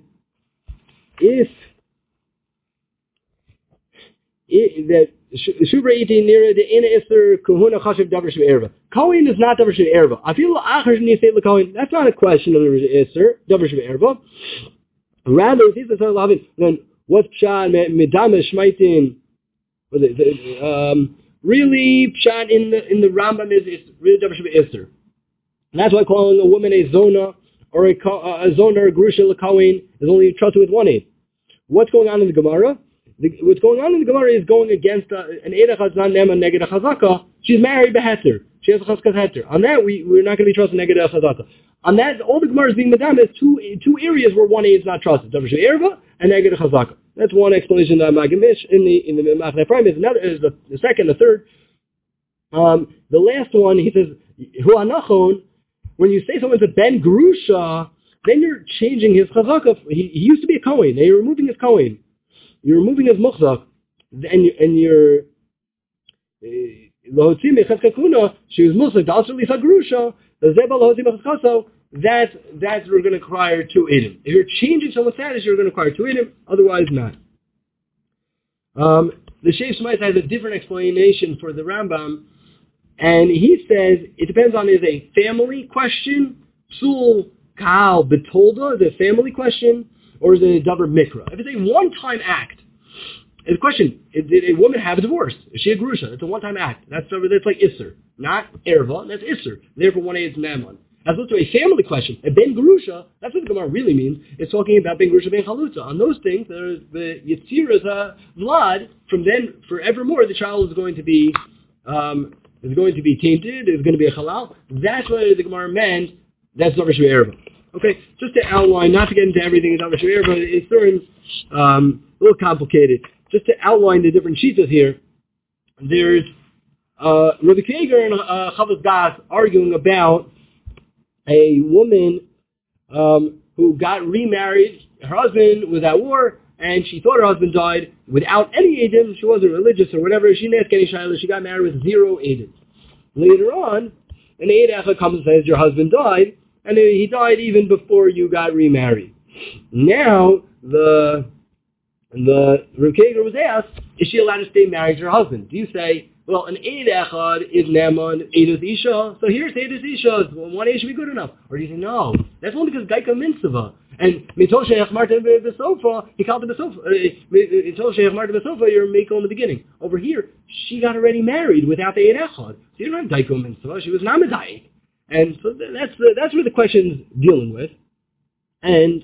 [SPEAKER 1] Shubra iti nira the ina iser kahuna chashiv davar shve'erva. Kohen is not davar shve'erva. I feel achar nisei l'kohen. That's not a question of the iser davar shve'erva. Rather, if he's a lavin, then what's pshat medama shmaitin? Really, pshat in the Rambam is really davar shve'eser. And that's why calling a woman a zona or a zona or a grusha l'kohen is only trusted with 1 aid. What's going on in the Gemara? What's going on in the Gemara is going against an Eidach Hazan Ne'eman Neged Chazaka. She's married beheter. She has a chazkas heter. On that, we're not going to be trusted Neged Chazaka. On that, all the Gemara is being madam is two areas where 1 aid is not trusted: Davar Shbe'erva and Neged Chazaka. That's one explanation that Magamish in the Machne Ephraim is another. Is the second, the third. The last one, he says, Hu Anachon. when you say someone's a Ben Grusha, then you're changing his chazaka. He used to be a Kohen. Now you're removing his Kohen. You're removing his muchzak. And you're... she was muchzak. Also, Lisa Grusha. That's we're going to require two idim. If you're changing someone's status, you're going to require two idim. Otherwise, not. The Sheikh Shmais has a different explanation for the Rambam, and he says it depends on is a family question, psul kal betolda, the family question, or is it a davar mikra? If it's a one-time act, the question: did a woman have a divorce? Is she a grusha? It's a one-time act. That's like isser, not erva. That's isser. Therefore, one is mammon. As opposed to a family question, a ben grusha, that's what the Gemara really means. It's talking about ben grusha, ben chalutza. On those things, the yitzir is a vlad. From then, forevermore, the child is going to be tainted. Is going to be a halal. That's what the Gemara meant. That's davar shvei erva. Okay, just to outline, not to get into everything in davar shvei erva, it's certain a little complicated. Just to outline the different shitas here, there's Rabbi Kager and Chavos Das arguing about a woman who got remarried. Her husband was at war, and she thought her husband died without any edim. She wasn't religious or whatever. She didn't ask any shayla. She got married with 0 edim. Later on, an eid echa comes and says your husband died, and he died even before you got remarried. Now the Rabbi Kager was asked, is she allowed to stay married to her husband? Do you say, well, an Eid Echad is Neman, Eidus Isha, so here's Eidus Isha, one Eid should be good enough. Or do you say, no, that's only because Gaika Mitzvah. And Mitol Sheikh Marta Besofa, he called the Besofa, Mitol Sheikh Marta Besofa, you're Mako in the beginning. Over here, she got already married without the Eid Echad. So you don't have Gaika Mitzvah, she was Namadai. And so that's where the question's dealing with. And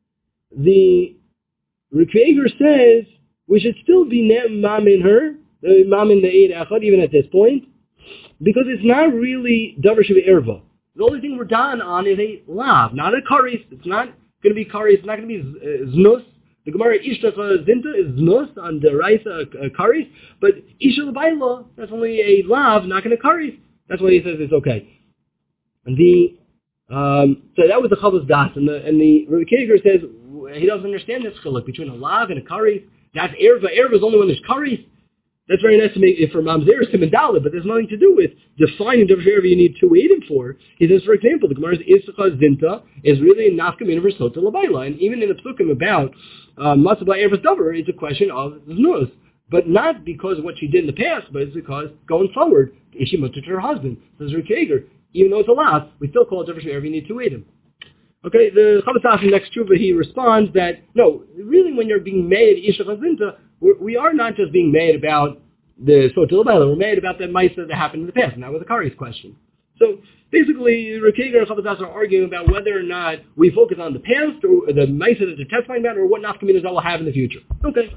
[SPEAKER 1] the Rikager says we should still be mom in her, mom in the Eid Echad, even at this point, because it's not really davar shvei erva. The only thing we're done on is a lav, not a karis. It's not going to be karis. It's not going to be znus. The Gemara Ishtacha Zinta is znus on the Raisa karis, but Isha L'bayla, that's only a lav, not going to karis. That's why he says it's okay. And so that was the Chavos Das, and the Rabbi Kager says he doesn't understand this chiluk between a lav and a karis. That's erva. Erva is only when there's karis. That's very nice to make it for mamzer sim and dalit, but there's nothing to do with defining davar erva you need 2 edim for. He says, for example, the Gemara's Issacha Zinta is really a nafkamina for sota l'bayla, and even in the psukim about matzah erva's davar, it's a question of znus, but not because of what she did in the past, but it's because going forward, is she mutter to her husband? Says Rikager, even though it's a lot, we still call it davar erva you need 2 edim. Okay, the Chavos Das in next tshuva, he responds that, no, really when you're being made Isha Chazinta, we are not just being made about the Sotil Bala, we're made about the Maisa that happened in the past, and that was a Kari's question. So, basically, Rikager and Chavos Das are arguing about whether or not we focus on the past, or the Maisa that they're testifying about, or what nafkaminas that will have in the future. Okay.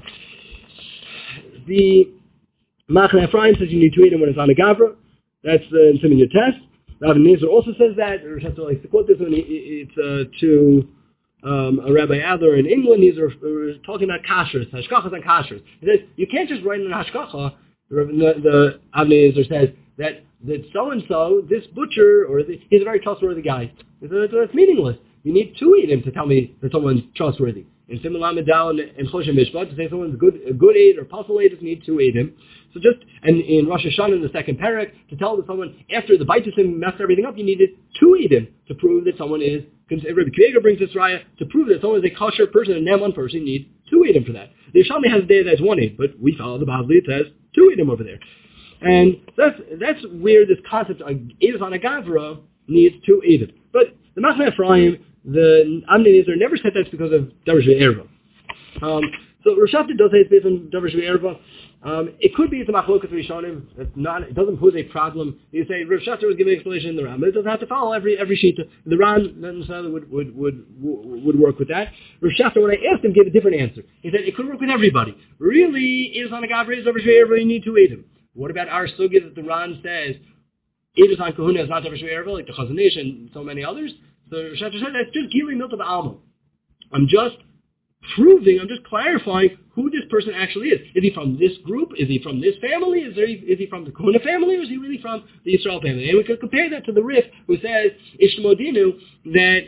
[SPEAKER 1] The Machne Ephraim says you need to eat them when it's on a Gavra. That's in Siman Yud Tes. Rav Nezer also says that, or Shasta likes to quote this one, it's to a Rabbi Adler in England. He's talking about kashrus, hashkachas and kashrus. He says, you can't just write in an hashkacha, the Rav Nezer says, that so-and-so, this butcher, he's a very trustworthy guy. He says, that's meaningless. You need 2 edim to tell me that someone's trustworthy. In Siman Lamed Dal and Choshen Mishpat, to say someone's a good aid or possible aid, you need 2 edim. So and in Rosh Hashanah in the second parak, to tell that someone, after the Baitusim messed everything up, you needed 2 edim to prove that someone is, Rabbi Kiva brings this raya, to prove that someone is a kosher person, a Neman person, you need 2 edim for that. The Yishalmi has a day that's 1 eid, but we follow the Bavli, it says 2 edim over there. And that's where this concept of Eidus on a Gavra needs 2 edim. But the Machne Ephraim, the Amnei Nezer never said that's because of davar shvei erva. So Rosh Hashanah does say it's based on davar shvei erva. It could be it's a machlokas rishonim. It doesn't pose a problem. You say Rosh Hashanah was giving an explanation in the Ram, but it doesn't have to follow every shita. The Ram necessarily would work with that. Rosh Hashanah, when I asked him, gave a different answer. He said it could work with everybody. Really, is on a gavra is davar shvei erva. You need 2 edim. What about our sugya that the Ram says Eidus on kahuna is not davar shvei erva, like the Chazon Ish and so many others? So Rosh Hashanah said that's just gili milta ba'alma. I'm just
[SPEAKER 3] proving, I'm just clarifying who this person actually is. Is he from this group? Is he from this family? Is he from the Kahuna family? Or is he really from the Yisrael family? And we could compare that to the Rif, who says, Ishtamodinu, that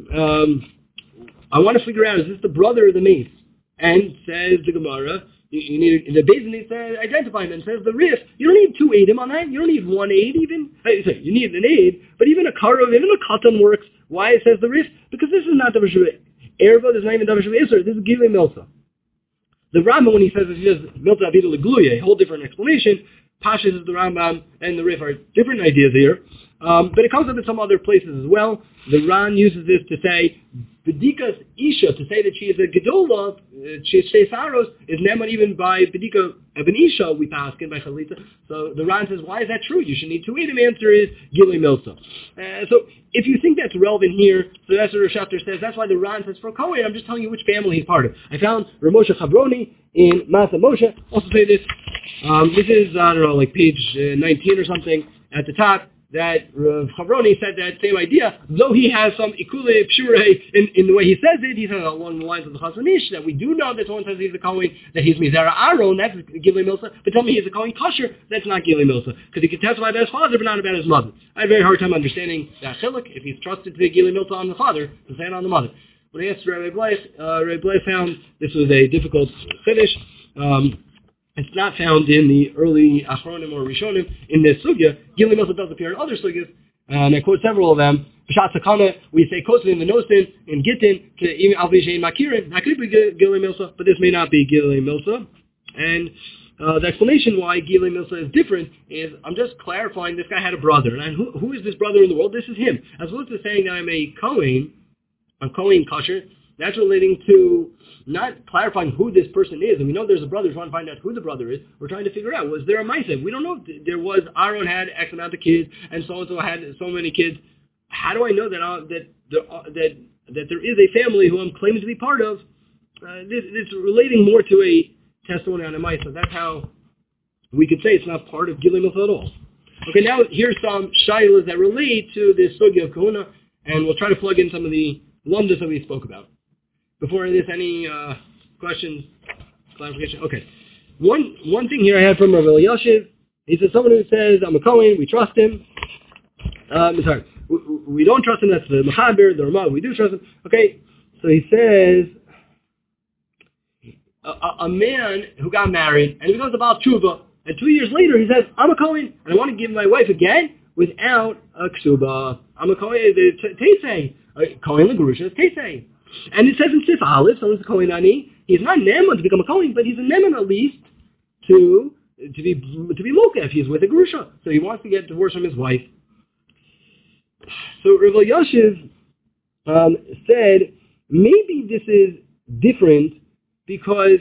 [SPEAKER 3] I want to figure out, is this the brother or the mace? And says the Gemara, you need the Beis Din needs to identify him, and says the Rif, you don't need two aidim on that. You don't need one aid even. Sorry, you need an aid, but even a karov, even a katan works. Why it says the Rif? Because this is not the Erva, there's not even Davar Shuvah Isser. This is Gilei Milsa. The Rambam, when he says Milsa Avida Legluya, a whole different explanation. Pashas is the Rambam and the Rif are different ideas here. But it comes up in some other places as well. The Ran uses this to say, Bedikas Isha, to say that she is a Gedola, she is Sheisaros, is neman even by Bedika of an Isha, we pass in by Chalitza. So the Ran says, why is that true? You should need two. The answer is Gilei Milsa. So if you think that's relevant here, so that's what Rosh says, that's why the Ran says, for Kohen, I'm just telling you which family he's part of. I found Ramosha Chabroni in Masa Moshe, also say this. This is, I don't know, like page 19 or something at the top, that Rav Chavroni said that same idea, though he has some ikule pshure in the way he says it. He says along the lines of the Chazon Ish that we do know that someone says he's a Kohen, that he's Mizera Aaron, that's Gilei Milsa, but tell me he's a Kohen Kosher, that's not Gilei Milsa, because he can testify about his father but not about his mother. I had a very hard time understanding that chiluk, if he's trusted to be Gilei Milsa on the father, to say it on the mother. When I asked Rabbi Bleich found this was a difficult finish. It's not found in the early Achronim or Rishonim in this sugya. Gilei Milsa does appear in other sugyas, and I quote several of them. B'shat Sakana, we say Kosin in the Nosin, in Gittin, even Alvi Shein Makirin. That could be Gilei Milsa, but this may not be Gilei Milsa. And the explanation why Gilei Milsa is different is, I'm just clarifying, this guy had a brother. And who is this brother in the world? This is him. As opposed to saying that I'm a Kohen Kosher, that's relating to not clarifying who this person is. And we know there's a brother. We want to find out who the brother is. We're trying to figure out, was there a Maisa? We don't know if there was, Aaron had X amount of kids, and so-and-so had so many kids. How do I know that there is a family who I'm claiming to be part of? This is relating more to a testimony on a Maisa. That's how we could say it's not part of Gilei Milsa at all. Okay, now here's some shaylas that relate to this sugya of kahuna, and we'll try to plug in some of the lumdas that we spoke about. Before this, any questions, clarification? Okay. One thing here I have from Rav Elyashiv. He says someone who says, I'm a Kohen, we trust him. Sorry, we don't trust him, that's the Mechaber, the Ramah, we do trust him. Okay, so he says, a man who got married, and he becomes a Baal Tshuva, and 2 years later he says, I'm a Kohen, and I want to give my wife again without a Ksuba. I'm a Kohen, Teisei. Kohen L'Gerusha is Teisei. And it says in Sif Aleph, someone's a Kohen Ani, he's not Neman to become a Kohen, but he's a Neman at least to be Moka if he's with a Gerusha. So he wants to get divorced from his wife. So Rav Elyashiv said, maybe this is different because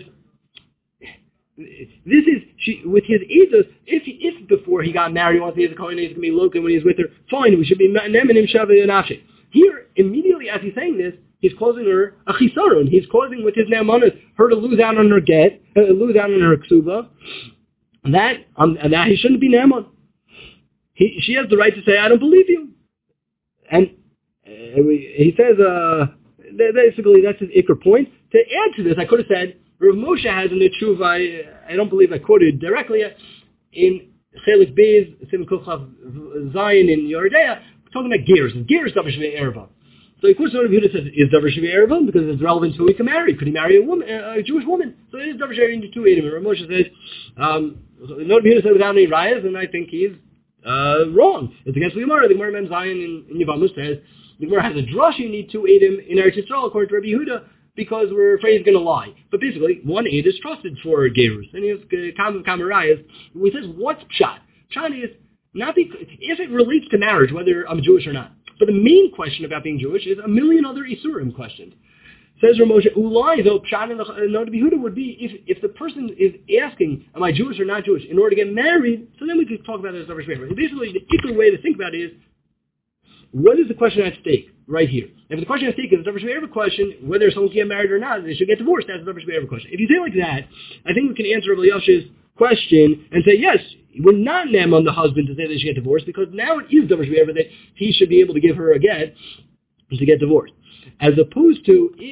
[SPEAKER 3] this is, with his Eidos, if before he got married, he wants to be a Kohen, he's going to be Loka when he's with her, fine, we should be Neman Shaveh Nafshe. Here, immediately as he's saying this, he's causing her a chisaron. He's causing with his ne'amanus her to lose out on her get, lose out on her ksuba. That he shouldn't be ne'aman. She has the right to say, I don't believe you. And he says, basically that's his ikr point. To add to this, I could have said, Rav Moshe has in the tshuva, I don't believe I quoted directly, in Chelik Beis, Sim Kuchav Zion in Yordea, talking about Gears. Gears Davar Shuvah Erva. So of course, Rav Yehuda says, is Davar Shuvah Erva? Because it's relevant to who he can marry. Could he marry a Jewish woman? So it is Davar Shuvah into two Eidim. And Rav Moshe says, Rav Yehuda said without any rayas, and I think he's wrong. It's against the Gemara. The Gemara Mem Zion in Yevamos says, the Gemara has a drush, you need two Eidim in Eretz Yisrael, according to Rabbi Yehuda, because we're afraid he's going to lie. But basically, one Eid is trusted for Gerus. And he has Kamarayas. He says, what's Pshat? Pshat is, not if it relates to marriage, whether I'm Jewish or not. But the main question about being Jewish is a million other Isurim questions. Says Rav Moshe, Ulai, though, Pshat and Rabbi Yehuda would be, if the person is asking, am I Jewish or not Jewish, in order to get married, so then we could talk about it as Davar Shuvah. Basically, the particular way to think about it is, what is the question at stake right here? If the question at stake is a Davar Shuvah question, whether someone can get married or not, they should get divorced, that's a Davar Shuvah question. If you say it like that, I think we can answer Rav Elyashiv's question and say, yes, we're not nem on the husband to say they should get divorced, because now it is Davar Shuvah that he should be able to give her a get to get divorced. As opposed to if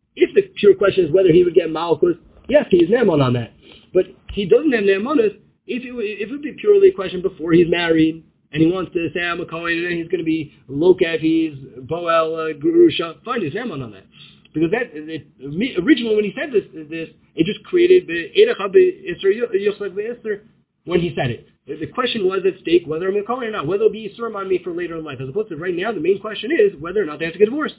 [SPEAKER 3] if the pure question is whether he would get Malchus, yes, he is Ne'eman on that. But he doesn't have Ne'emanus if it would be purely a question before he's married, and he wants to say, I'm a Kohen, and then he's going to be Lokev, he's Boel, Gerusha, fine, he's Ne'eman on that. Because originally when he said this, it just created when he said it. The question was at stake whether I'm a Kohen or not, whether it'll be Yisurim on me for later in life. As opposed to right now, the main question is whether or not they have to get divorced.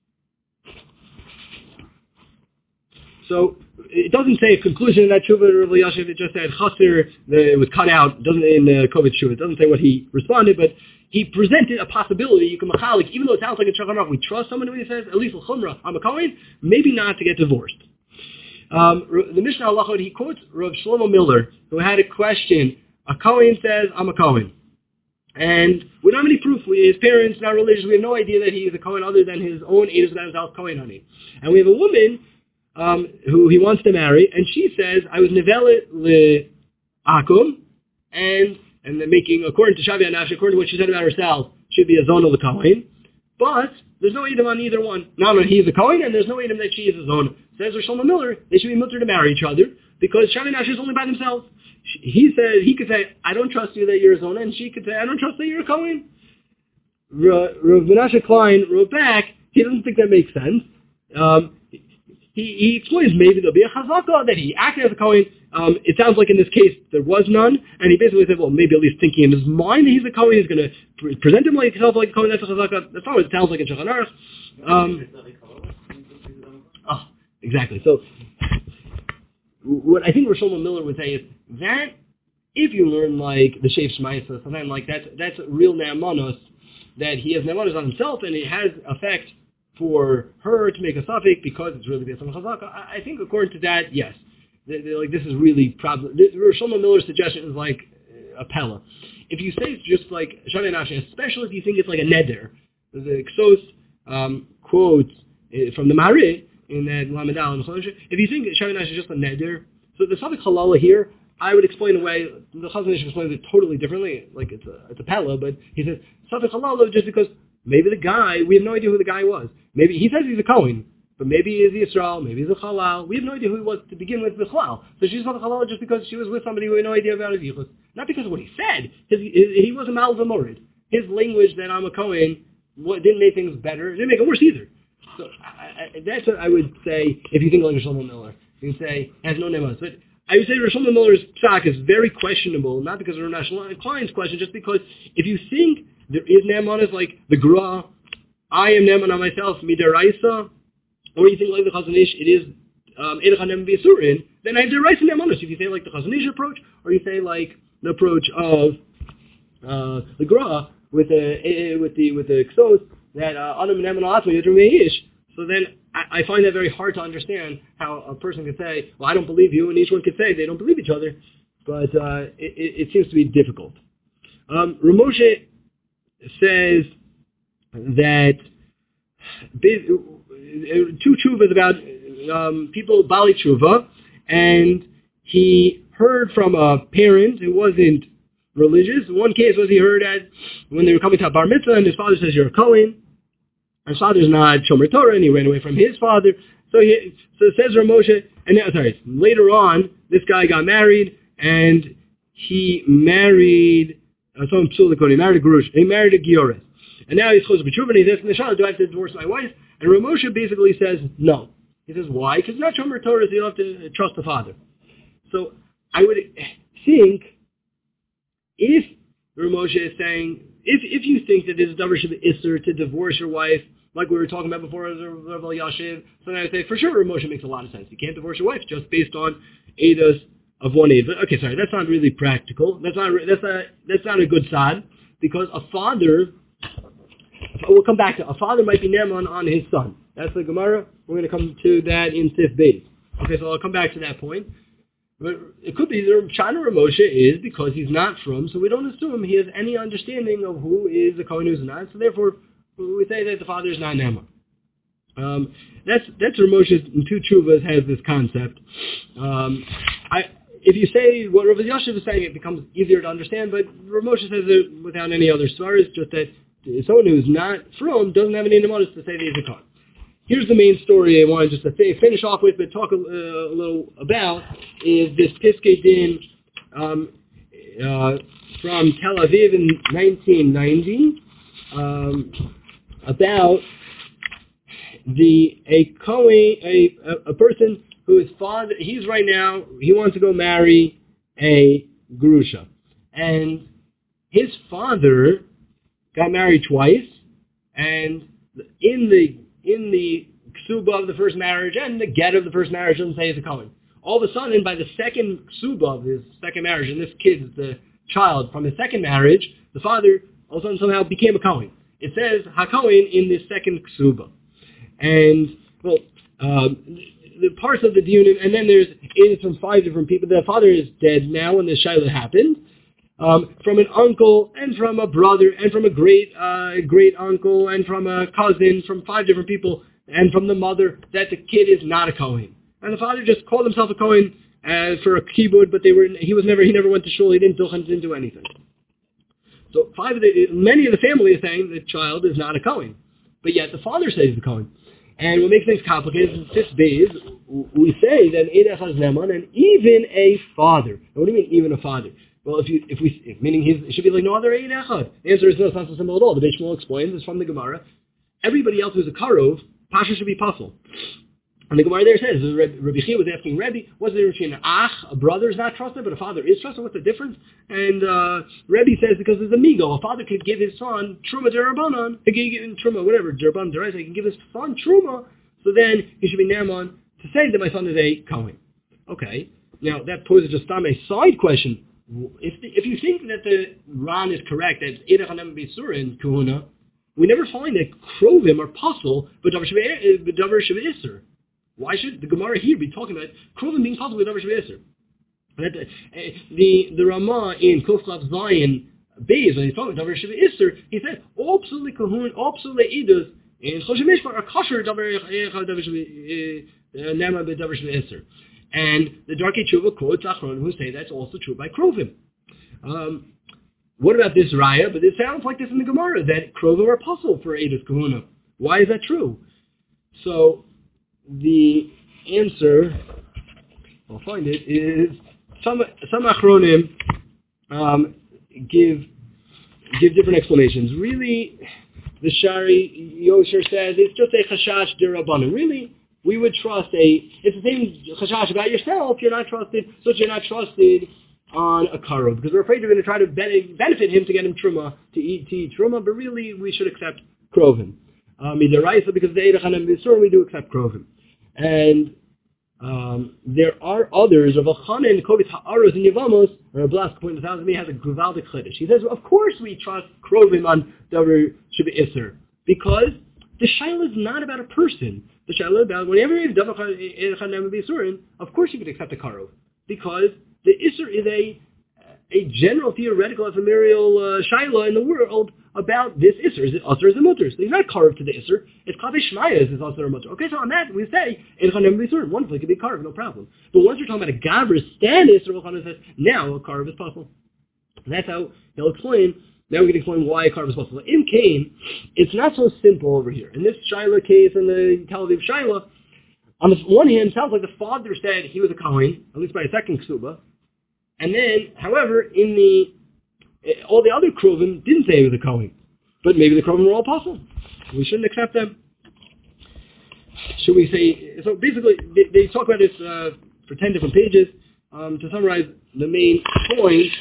[SPEAKER 3] So it doesn't say a conclusion in that tshuva of Yashiv. It just said chaser. It was cut out. Doesn't in Kovitz tshuva. It doesn't say what he responded, but he presented a possibility. You can machalik, even though it sounds like a Shulchan Aruch. We trust someone when he says at least l'chumra I'm a Kohen, maybe not to get divorced. The Mishnah Halachot, he quotes Rav Shlomo Miller, who had a question. A Kohen says I'm a Kohen, and we don't have any proof. His parents not religious. We have no idea that he is a Kohen other than his own Eidos Gadol Kohen honey. And we have a woman who he wants to marry, and she says, I was nevelet le'akum, and they're making, according to Shavi Anash, according to what she said about herself, she'd be a zona l'kohen, but there's no Edom on either one. Not that he's a Kohen, and there's no Edom that she is a zona. Says Rav Shlomo Miller, they should be mutter to marry each other, because Shavi Anash is only by themselves. He said, he could say, I don't trust you that you're a zona, and she could say, I don't trust that you're a Kohen. Rav Menashe Klein wrote back, he doesn't think that makes sense. He explains maybe there'll be a chazaka that he acted as a Kohen. It sounds like in this case there was none, and he basically said, well, maybe at least thinking in his mind that he's a Kohen, he's going to present himself like a Kohen. That's a chazaka. That's not what it sounds like in Shulchan Aruch. Exactly. So what I think Rosh Hashanah Miller would say is that if you learn like the Sheif Shmaisa, something like that's real ne'amanos, that he has ne'amanos on himself, and it has effect for her to make a suffix because it's really based on chazaka. I think according to that, yes. Like this is really probably Rosh Hashanah Miller's suggestion is like a pella. If you say it's just like Shavi Anash, especially if you think it's like a neder, the Ksos quotes from the Mahareh in that Lamedal and Chodesh. If you think Shavi Anash is just a neder, so the suffix halala here, I would explain away. The Chazon Ish explains it totally differently. Like it's a pella, but he says suffix halala just because maybe the guy, we have no idea who the guy was. Maybe he says he's a Kohen, but maybe he's Yisrael, maybe he's a Halal. We have no idea who he was to begin with, Bichlal. So she's not a Halal just because she was with somebody who had no idea about his yichus. Not because of what he said. He was a Mal V'Morid. His language that I'm a Kohen didn't make things better. It didn't make it worse either. So that's what I would say if you think like Rosh Hashanah Miller. You can say, has no nemas. But I would say Rosh Hashanah Miller's psak is very questionable, not because of Rosh Hashanah Klein's question, just because if you think there is ne'emanas like the Gra, I am ne'eman on myself, midaraisa, or you think like the Chazon Ish, it is Erechanem V'Yisurin, then I have deraisa ne'emanas. If you say like the Chazon Ish approach, or you say like the approach of the Gra with the Ksos that Adam ne'eman al Atma Yadrum Meish, so then I find that very hard to understand how a person could say, well, I don't believe you, and each one could say they don't believe each other, but it seems to be difficult. Ramoshe says that two tshuvas about people bali tshuva, and he heard from a parent who wasn't religious. One case was he heard when they were coming to a bar mitzvah, and his father says, you're a Kohen. His father's not Shomer Torah, and he ran away from his father. So it says Ramoshe, and later on, this guy got married, and he married someone psulikon. He married a Gurush. He married a Giores. And now he's close to B'tshuva, and he's asking the Shana, do I have to divorce my wife? And Ramoshe basically says no. He says, why? Because it's not Shomer Torah, so you don't have to trust the father. So I would think, if Ramoshe is saying, if you think that there's a davar sheba isser to divorce your wife, like we were talking about before, Rav Yashiv, so then I would say, for sure, Ramoshe makes a lot of sense. You can't divorce your wife just based on Eidos of one Eid. Okay, sorry, that's not really practical. That's not a good side, because a father, we'll come back to, a father might be ne'eman on his son. That's the Gemara. We're going to come to that in Sif Beis. Okay, so I'll come back to that point. But it could be the Shana Ramoshe is because he's not from, so we don't assume he has any understanding of who is a Kohen, who's not. So therefore, we say that the father is not Ne'eman. That's Ramoshe's in two tshuvas has this concept. If you say what Rav Yashiv is saying, it becomes easier to understand. But Ramoshe says it without any other svaras, just that someone who's not from doesn't have any nemanis to say that he's a Kohen. here's the main story I wanted just to finish off with, but talk a little about, is this Piskei Din from Tel Aviv in 1990 about a person who is father. He wants to go marry a Grusha, and his father got married twice, and in the ksuba of the first marriage and the get of the first marriage doesn't say he's a Kohen. All of a sudden, by the second ksuba of his second marriage, and this kid is the child from his second marriage, the father all of a sudden somehow became a Kohen. It says HaKohen in this second ksuba. And, well, the parts of the Diyunim, and then it is from 5 different people. The father is dead now when this Shiloh happened. From an uncle, and from a brother, and from a great uncle, and from a cousin, from 5 different people, and from the mother, that the kid is not a Kohen. And the father just called himself a Kohen for a kibbud, but he never went to shul, he didn't do anything. So many of the family is saying the child is not a Kohen, but yet the father says he's a Kohen. And what makes things complicated is this base, we say that Eid Echad Neman, and even a father. Now, what do you mean even a father? Well, meaning it should be like no other Eid Echad. The answer is no, it's not so simple at all. The Beit Shmuel explains, it's from the Gemara. Everybody else who's a Karov, Pasha should be Puzzle. And the Gemara there says, Rabbi Chia was asking Rebbe, what's the difference between an ach, a brother is not trusted, but a father is trusted? What's the difference? And Rebbe says because there's a migo. A father could give his son truma derabanan, he can give him truma, whatever, derabanan deraisa, he can give his son truma, so then he should be naman to say that my son is a Kohen. Okay, now that poses just a side question. If you think that the Ran is correct, that Eid Echad Neman B'Yisur in Kahuna, we never find that Krovim are possible, but Davar Sheva Isser. Why should the Gemara here be talking about Krovim being possible with Davar Sheva Isser? The Ramah in Koflav Zion Beis, when he's talking about Davar Sheva Isser, he said, all Psuli Kahun, all Psuli Idus, in Choshe Mishpar are kosher Davar Neman B'Davar Sheva Isser. And the Darkei Tshuva quotes Achron, who say that's also true by Krovim. What about this Raya? But it sounds like this in the Gemara, that Krovim are possible for Eidus Kahuna. Why is that true? So, the answer, I'll find it, is some Achronim give different explanations. Really, the Shari Yosher says it's just a chashash derabbanan. Really, we would trust it's the same chashash about yourself. You're not trusted, so you're not trusted on a karov, because we're afraid you're going to try to benefit him to get him truma, to eat truma, but really we should accept krovim. Midaraisa, because the Eid Echad Neman B'Yisur, we do accept krovim. And there are others, of Achana and Kovitz Ha'aros and Yevamos, or Blask pointed out to me, has a Guvaldik Chiddush. He says, of course we trust krovim on Davar Sheva Isser, because the Shaila is not about a person. The Shaila is about, whenever you have Davar Echad Neman B'Yisur, of course you could accept a karov, because the Isser is a general theoretical ephemeral Shaila in the world about this Isser. Is it Asr or is it Mutter? So he's not carved to the Isser. It's Kaveh Shmaya is Asr or Mutter. Okay, so on that we say, Eid Echad Neman B'Yisur, one place could be carved, no problem. But once you're talking about a Gabra stand Isser, Elchanan says, now a carve is possible. And that's how he'll explain. Now we can explain why a carve is possible. In Cain, it's not so simple over here. In this Shaila case, in the Tel Aviv Shaila, on the one hand, it sounds like the father said he was a Kohen, at least by a second Ksuba. And then, however, all the other Krovim didn't say he was a Kohen. But maybe the Krovim were all possible. We shouldn't accept them. Should we say... So basically, they talk about this for 10 different pages. To summarize the main point,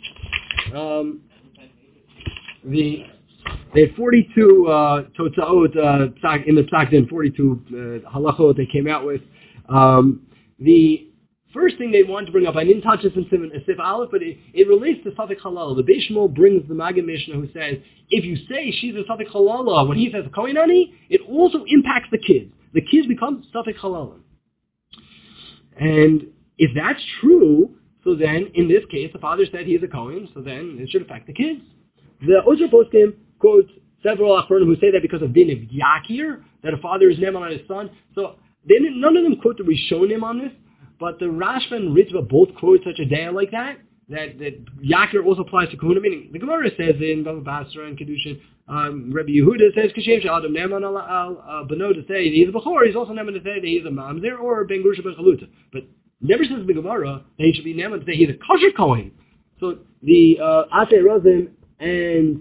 [SPEAKER 3] they had 42 Totzaot in the Psak Din, 42 halachot they came out with. The first thing they want to bring up, I didn't touch this in Sif Aleph, but it relates to Safek Halal. The Beit Shmuel brings the Maggid Mishnah who says, if you say she's a Safek Halal, when he says Kohenani, it also impacts the kids. The kids become Safek Halal. And if that's true, so then, in this case, the father said he is a Kohen, so then it should affect the kids. The Ozer Poskim quotes several Achronim who say that because of Din of Yakir, that a father is Neman on his son. So none of them quote the Rishonim on this, but the Rashba and Ritva both quote such a day like that. that Yakir also applies to Kahuna, meaning the Gemara says in Bava Basra and Kedushin, Rabbi Yehuda says, Kashem Adam Neman al Beno to say that he's a Bechor, he's also Neman to say that he's a Mamzer or Ben Grusha Ben Chaluta. But never says the Gemara that he should be Neman to say he's a kosher Kohen. So the Asay Razim and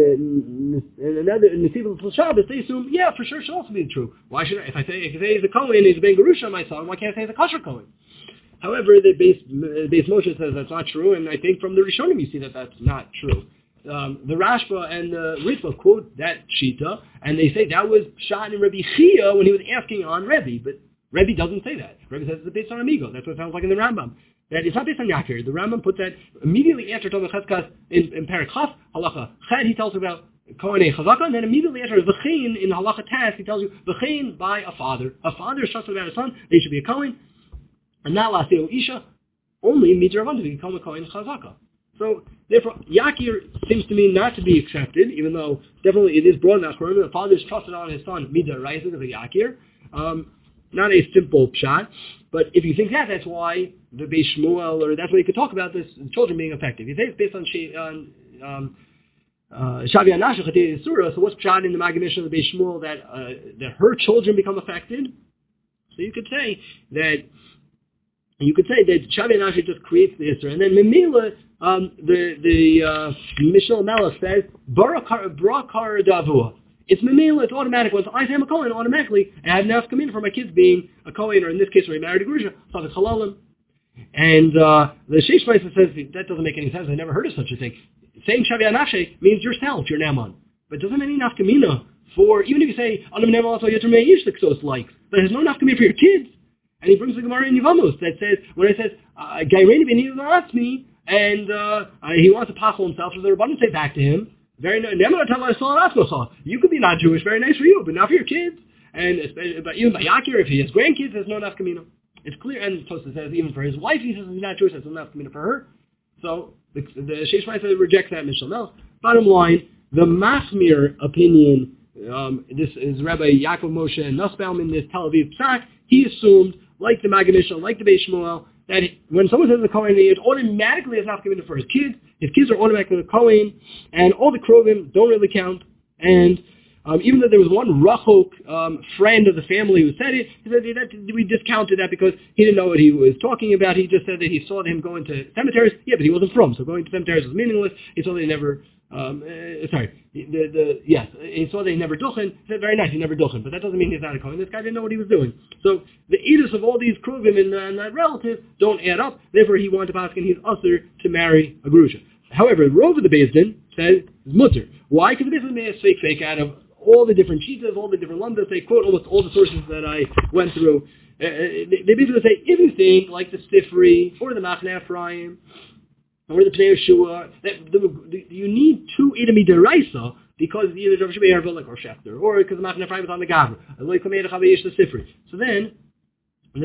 [SPEAKER 3] another Nesivim Shabbos, they assume, yeah, for sure, should also be true. Why should I? If I say he's a Kohen, he's a Ben Grusha, my son, why can't I say he's a kosher Kohen? However, the base Moshe says that's not true, and I think from the Rishonim you see that that's not true. The Rashba and the Ritva quote that Shita, and they say that was shot in Rabbi Chia when he was asking on Rebbe, but Rebbe doesn't say that. Rebbe says it's based on Amigo. That's what it sounds like in the Rambam. That it's not based on Yakir. The Rambam puts that immediately after Tov Cheskas in Perek Chaf, Halacha Ched, he tells about Kohenei Chazaka, and then immediately after V'chein in Halacha Tas, he tells you V'chein by a father. A father is trusted about a son, they should be a Kohen. And not Laseo Isha, only Midravan to become a Kohen Chazaka. So, therefore, Yakir seems to me not to be accepted, even though definitely it is brought in Achronim. The father is trusted on his son, Midah Raisa, of the Yakir. Not a simple shot, but if you think that, that's why the Beis Shmuel, or that's why you could talk about this, children being affected. If you say it's based on Shavi Anashah Chatei Surah, so what's shot in the Maggid Mishnah of the Beis Shmuel that her children become affected? So you could say that Shavi Anashah just creates the Isra, and then Memila, the Mishnah Melech says, Brakar Davua. It's Memila, it's automatic. Once I say I'm a Kohen, automatically, I have enough come in for my kids being a Kohen, or in this case, where he married a Grusha, so it's Halalim. And the Sheish Meister says, that doesn't make any sense, I never heard of such a thing. Saying Shavi Anasheh means yourself, you're Naman. But it doesn't have any nafkamina for, even if you say, Anam Naman also Yotrmei Yishlik, so it's like, but it has no nafkamina for your kids. And he brings the Gemara in Yevamos that says, when it says, Gaireni ben Yizaratzmi, and he wants to passel himself, so the Rabbanim say back to him, very nice, you could be not Jewish, very nice for you, but not for your kids. And but even by Yakir, if he has grandkids, there's no nafkamina. It's clear, and Tosfos says even for his wife, he says he's not Jewish, there's no nafkamina for her. So the Sheish Meister rejects that Mishnah Melech. Bottom line, the Machmir opinion, this is Rabbi Yaakov Moshe Nussbaum in this Tel Aviv Psak, he assumed, like the Maggid Mishnah, like the Beis Shmuel, that when someone says a Kohen, it automatically has nafkamina for his kids. His kids are automatically a Kohen, and all the Krovim don't really count. And even though there was one Rachok friend of the family who said it, he said that we discounted that because he didn't know what he was talking about. He just said that he saw him going to cemeteries. Yeah, but he wasn't from, so going to cemeteries was meaningless. He saw that he never, he saw that he never duchen. He said, very nice, he never duchen, but that doesn't mean he's not a Kohen. This guy didn't know what he was doing. So the edus of all these Kruvim and that relative don't add up. Therefore, he wanted to ask, and he's usher to marry a Grusha. However, Rov of the Beis Din says it's mutter. Why? Because the Beis Din made a fake out of all the different shitas, all the different lumdas. They quote almost all the sources that I went through. They basically say, if you think, like the Sifri, or the Machne Ephraim, or the Pnei Yeshua, that you need two Edom Deraisa, because either Rav Shimei Ervel, like or Schechter, or because the Machne Ephraim is on the Gavra. So then, the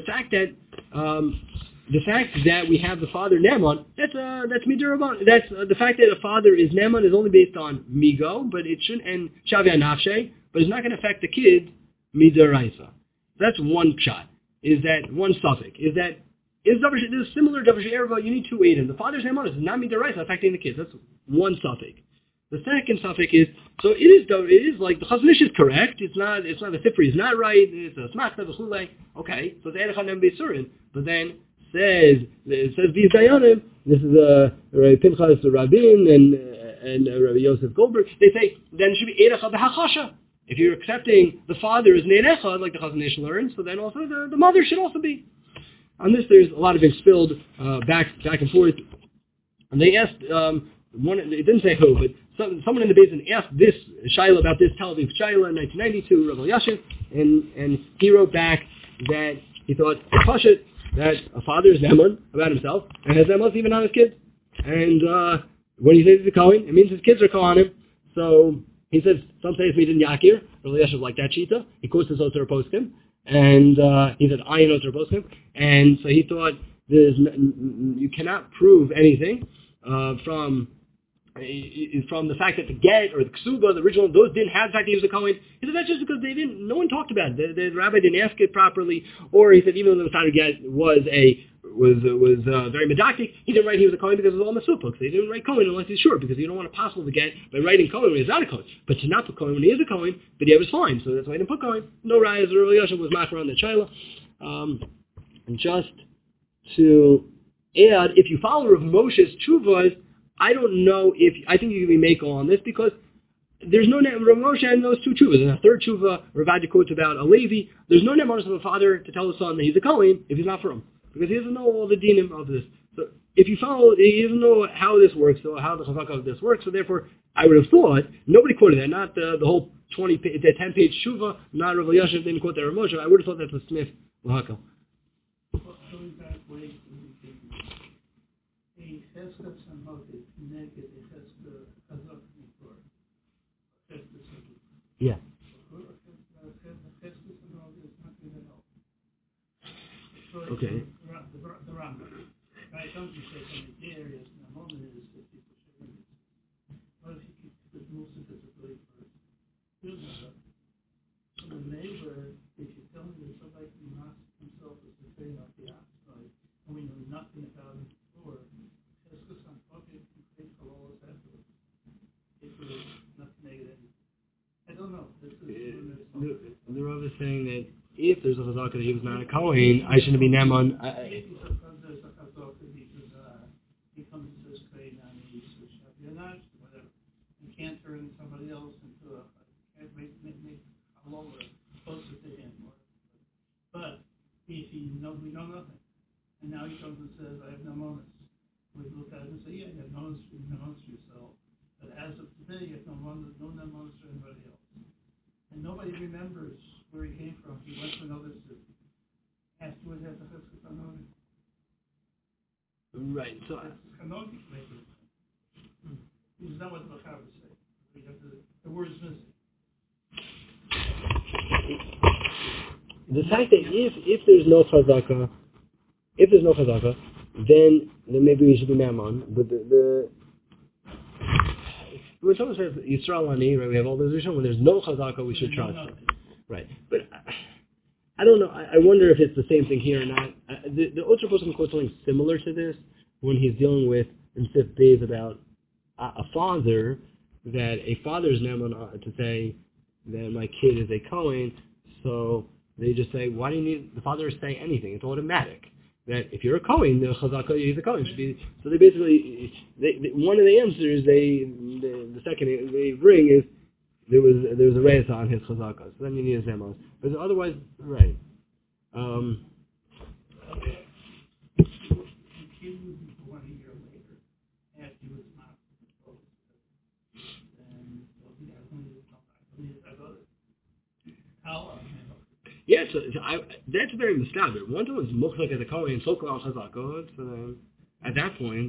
[SPEAKER 3] fact that we have the father Neman, that's Midiraban. That's the fact that a father is Neman is only based on Migo, but it shouldn't, and Shavi Anafshe, but it's not going to affect the kid Midiraisa. That's one shot. Is that one suffix? Is similar to Davar Erva? You need two Eidim. The father's Neman is not Midiraisa affecting the kids. That's one suffix. The second suffix is, so it is like the Chazon Ish is correct. It's not the Sifri is not right. It's a Smachta v'chulei. Okay, so it's Erecha Nem Beisurin. But then says these Dayanim, this is Rabbi Pinchas Rabin and Rabbi Yosef Goldberg, they say, then it should be Erecha b'Hachasha. If you're accepting the father as Neirecha, like the Chazon Ish learns, so then also the mother should also be. On this, there's a lot of ink spilled back and forth. And they asked, it didn't say who, but someone in the basin asked this Shaila about this Tel Aviv Shaila in 1992, Rav Yashin, and he wrote back that he thought, Pashut, that a father is Neman about himself, and has Neman even on his kids. And when he says he's a Kohen, it means his kids are Kohanim. So he says, some say it's Midin Yakir. Rav Yashin like that Shita. He quotes his Oter Poskim, and he said, I know Oter Poskim. And so he thought, you cannot prove anything from the fact that the get or the ksuba, the original, those didn't have the fact that he was a Kohen. He said that's just because no one talked about it. The rabbi didn't ask it properly, or he said even though the Masada get was very medactic. He didn't write he was a Kohen because it was all Masupuk. They didn't write Kohen unless he's sure, because you don't want to possible to get by writing Kohen when he's not a Kohen. But to not put Kohen when he is a Kohen, but he was fine, so that's why he didn't put Kohen. No Rayas or Rav Yosef was machmer on the Shaila. And just to add, if you follow Rav Moshe's Tshuvas, I don't know I think you can be makel on this, because there's no net. Rav Moshe knows two tshuvas. And a third tshuva, Rav Adi quotes about a Levi. There's no net of a father to tell his son that he's a Kohen if he's not from him, because he doesn't know all the dinim of this. So if you follow, he doesn't know how this works, or how the chazaka of this works. So therefore, I would have thought nobody quoted that, not the whole 10-page tshuva. Not Rav Yosef didn't quote that Rav Moshe. I would have thought that's a Smith L'Hakel. Yeah. Okay.
[SPEAKER 4] The Rambam. Right? Don't you say something there is in a moment is that people should read it. What if you keep the rules of disability first? So the neighbor, if you tell me that somebody can mask himself as the thing off the outside, and we know nothing about him before, it's because I'm talking to create colors afterwards. If there's nothing negative. I don't know.
[SPEAKER 3] The Rav is saying that if there's a chazaka that he was not a Kohen, I shouldn't be Neman.
[SPEAKER 4] He comes and says, whatever. You can't turn somebody else into can't make a lower closer to him. But if we know nothing, and now he comes and says, I have no moments. We look at it and say, yeah, you have no moments for yourself. But as of today, you have no moments for anybody else. And nobody remembers where he came from. He went to another city. Afterwards, he has a chesed kanoni.
[SPEAKER 3] Right. So
[SPEAKER 4] kanoni makes it. This is not what the Bachar would say. The word is missing.
[SPEAKER 3] The fact that if there's no chazaka, then maybe we should be Mammon. But when someone says Yisrael Ani, right, we have all those issues. When there's no chazaka, we should trust it. Right. But I don't know. I wonder if it's the same thing here or not. The Otzar Poskim quotes something similar to this when he's dealing with in Sif Beis about a father, that a father is Mammon to say that my kid is a Kohen. So they just say, why do you need the father to say anything? It's automatic. That if you're a Kohen, the chazaka is a Kohen. So they basically, one of the answers the second they bring is there was a raise on his chazaka. So then you need a zemos. But otherwise, right. Yes, that's very mistaken. One time was muchlik as a Kohen, so called chazakot. So then, at that point,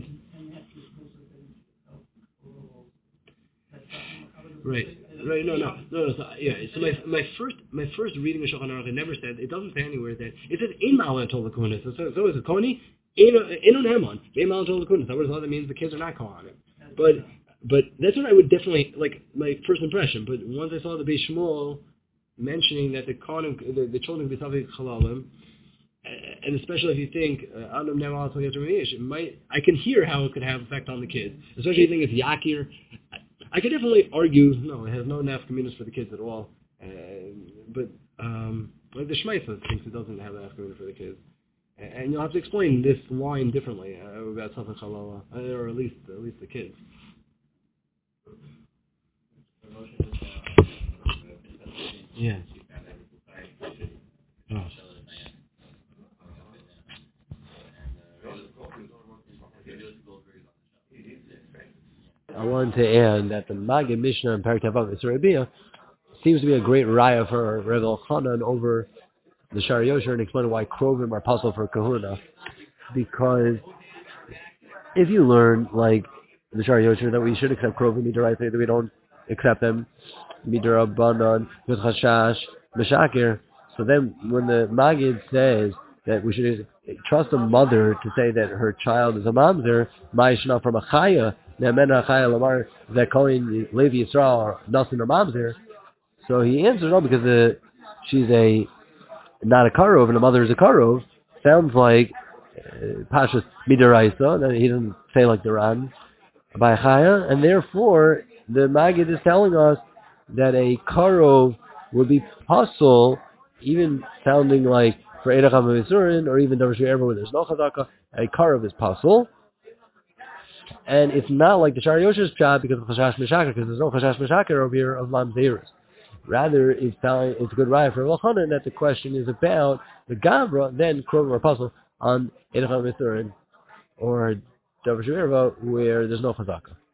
[SPEAKER 3] right, no. So, yeah. So my first reading of Shulchan Aruch, it never said. It doesn't say anywhere that it says in Ma'alan Tol L'Kunis. So it's a Koheni in Neman. In Ma'alan Tol L'Kunis. That means the kids are not Kohanim. But that's what I would definitely like. My first impression. But once I saw the Beis Shmuel mentioning that the children could be Tavik Chalalim, and especially if you think Adam Nemal I can hear how it could have effect on the kids. Especially if you think it's Yakir. I could definitely argue, no, it has no nafkaminas for the kids at all. But like the Shmaisa thinks it doesn't have a nafkamina for the kids. And you'll have to explain this line differently about Tavik Chalala, or at least the kids. Yeah. Oh. I wanted to add that the Maggid Mishnah in Perek Tavav Yisrael seems to be a great raya for Reb Elchanan over the Shar Yosher, and explain why Krovim are possible for Kahuna. Because if you learn, like the Shar Yosher, that we should accept Krovim Midoraita, that we don't accept them Midorabanan, with Chashash, Meshakir. So then when the Maggid says that we should trust a mother to say that her child is a mamzer, Ma'ishna from a Chaya, Ne'emena Chaya Lamar, that Kohen Levi Yisrael or Nasin or mamzer. So he answers, no, because she's not a Karov and the mother is a Karov. Sounds like
[SPEAKER 5] Pashas Midaraisa, that he doesn't say like the Ran by Chaya, and therefore the Maggid is telling us that a Karov would be puzzle, even sounding like for Eidacham Misurin, or even Davar Shvi where there's no Chazaka, a Karov is puzzle. And it's not like the Shari Yosher's Pshat because of Chashash Meshakar, because there's no Chashash Meshakar over here of Mamzeirus. Rather, it's a good raya for Elchanan that the question is about the Gavra, then Krovim or puzzle on Eidacham Misurin, or Davar Shvi where there's no Chazaka.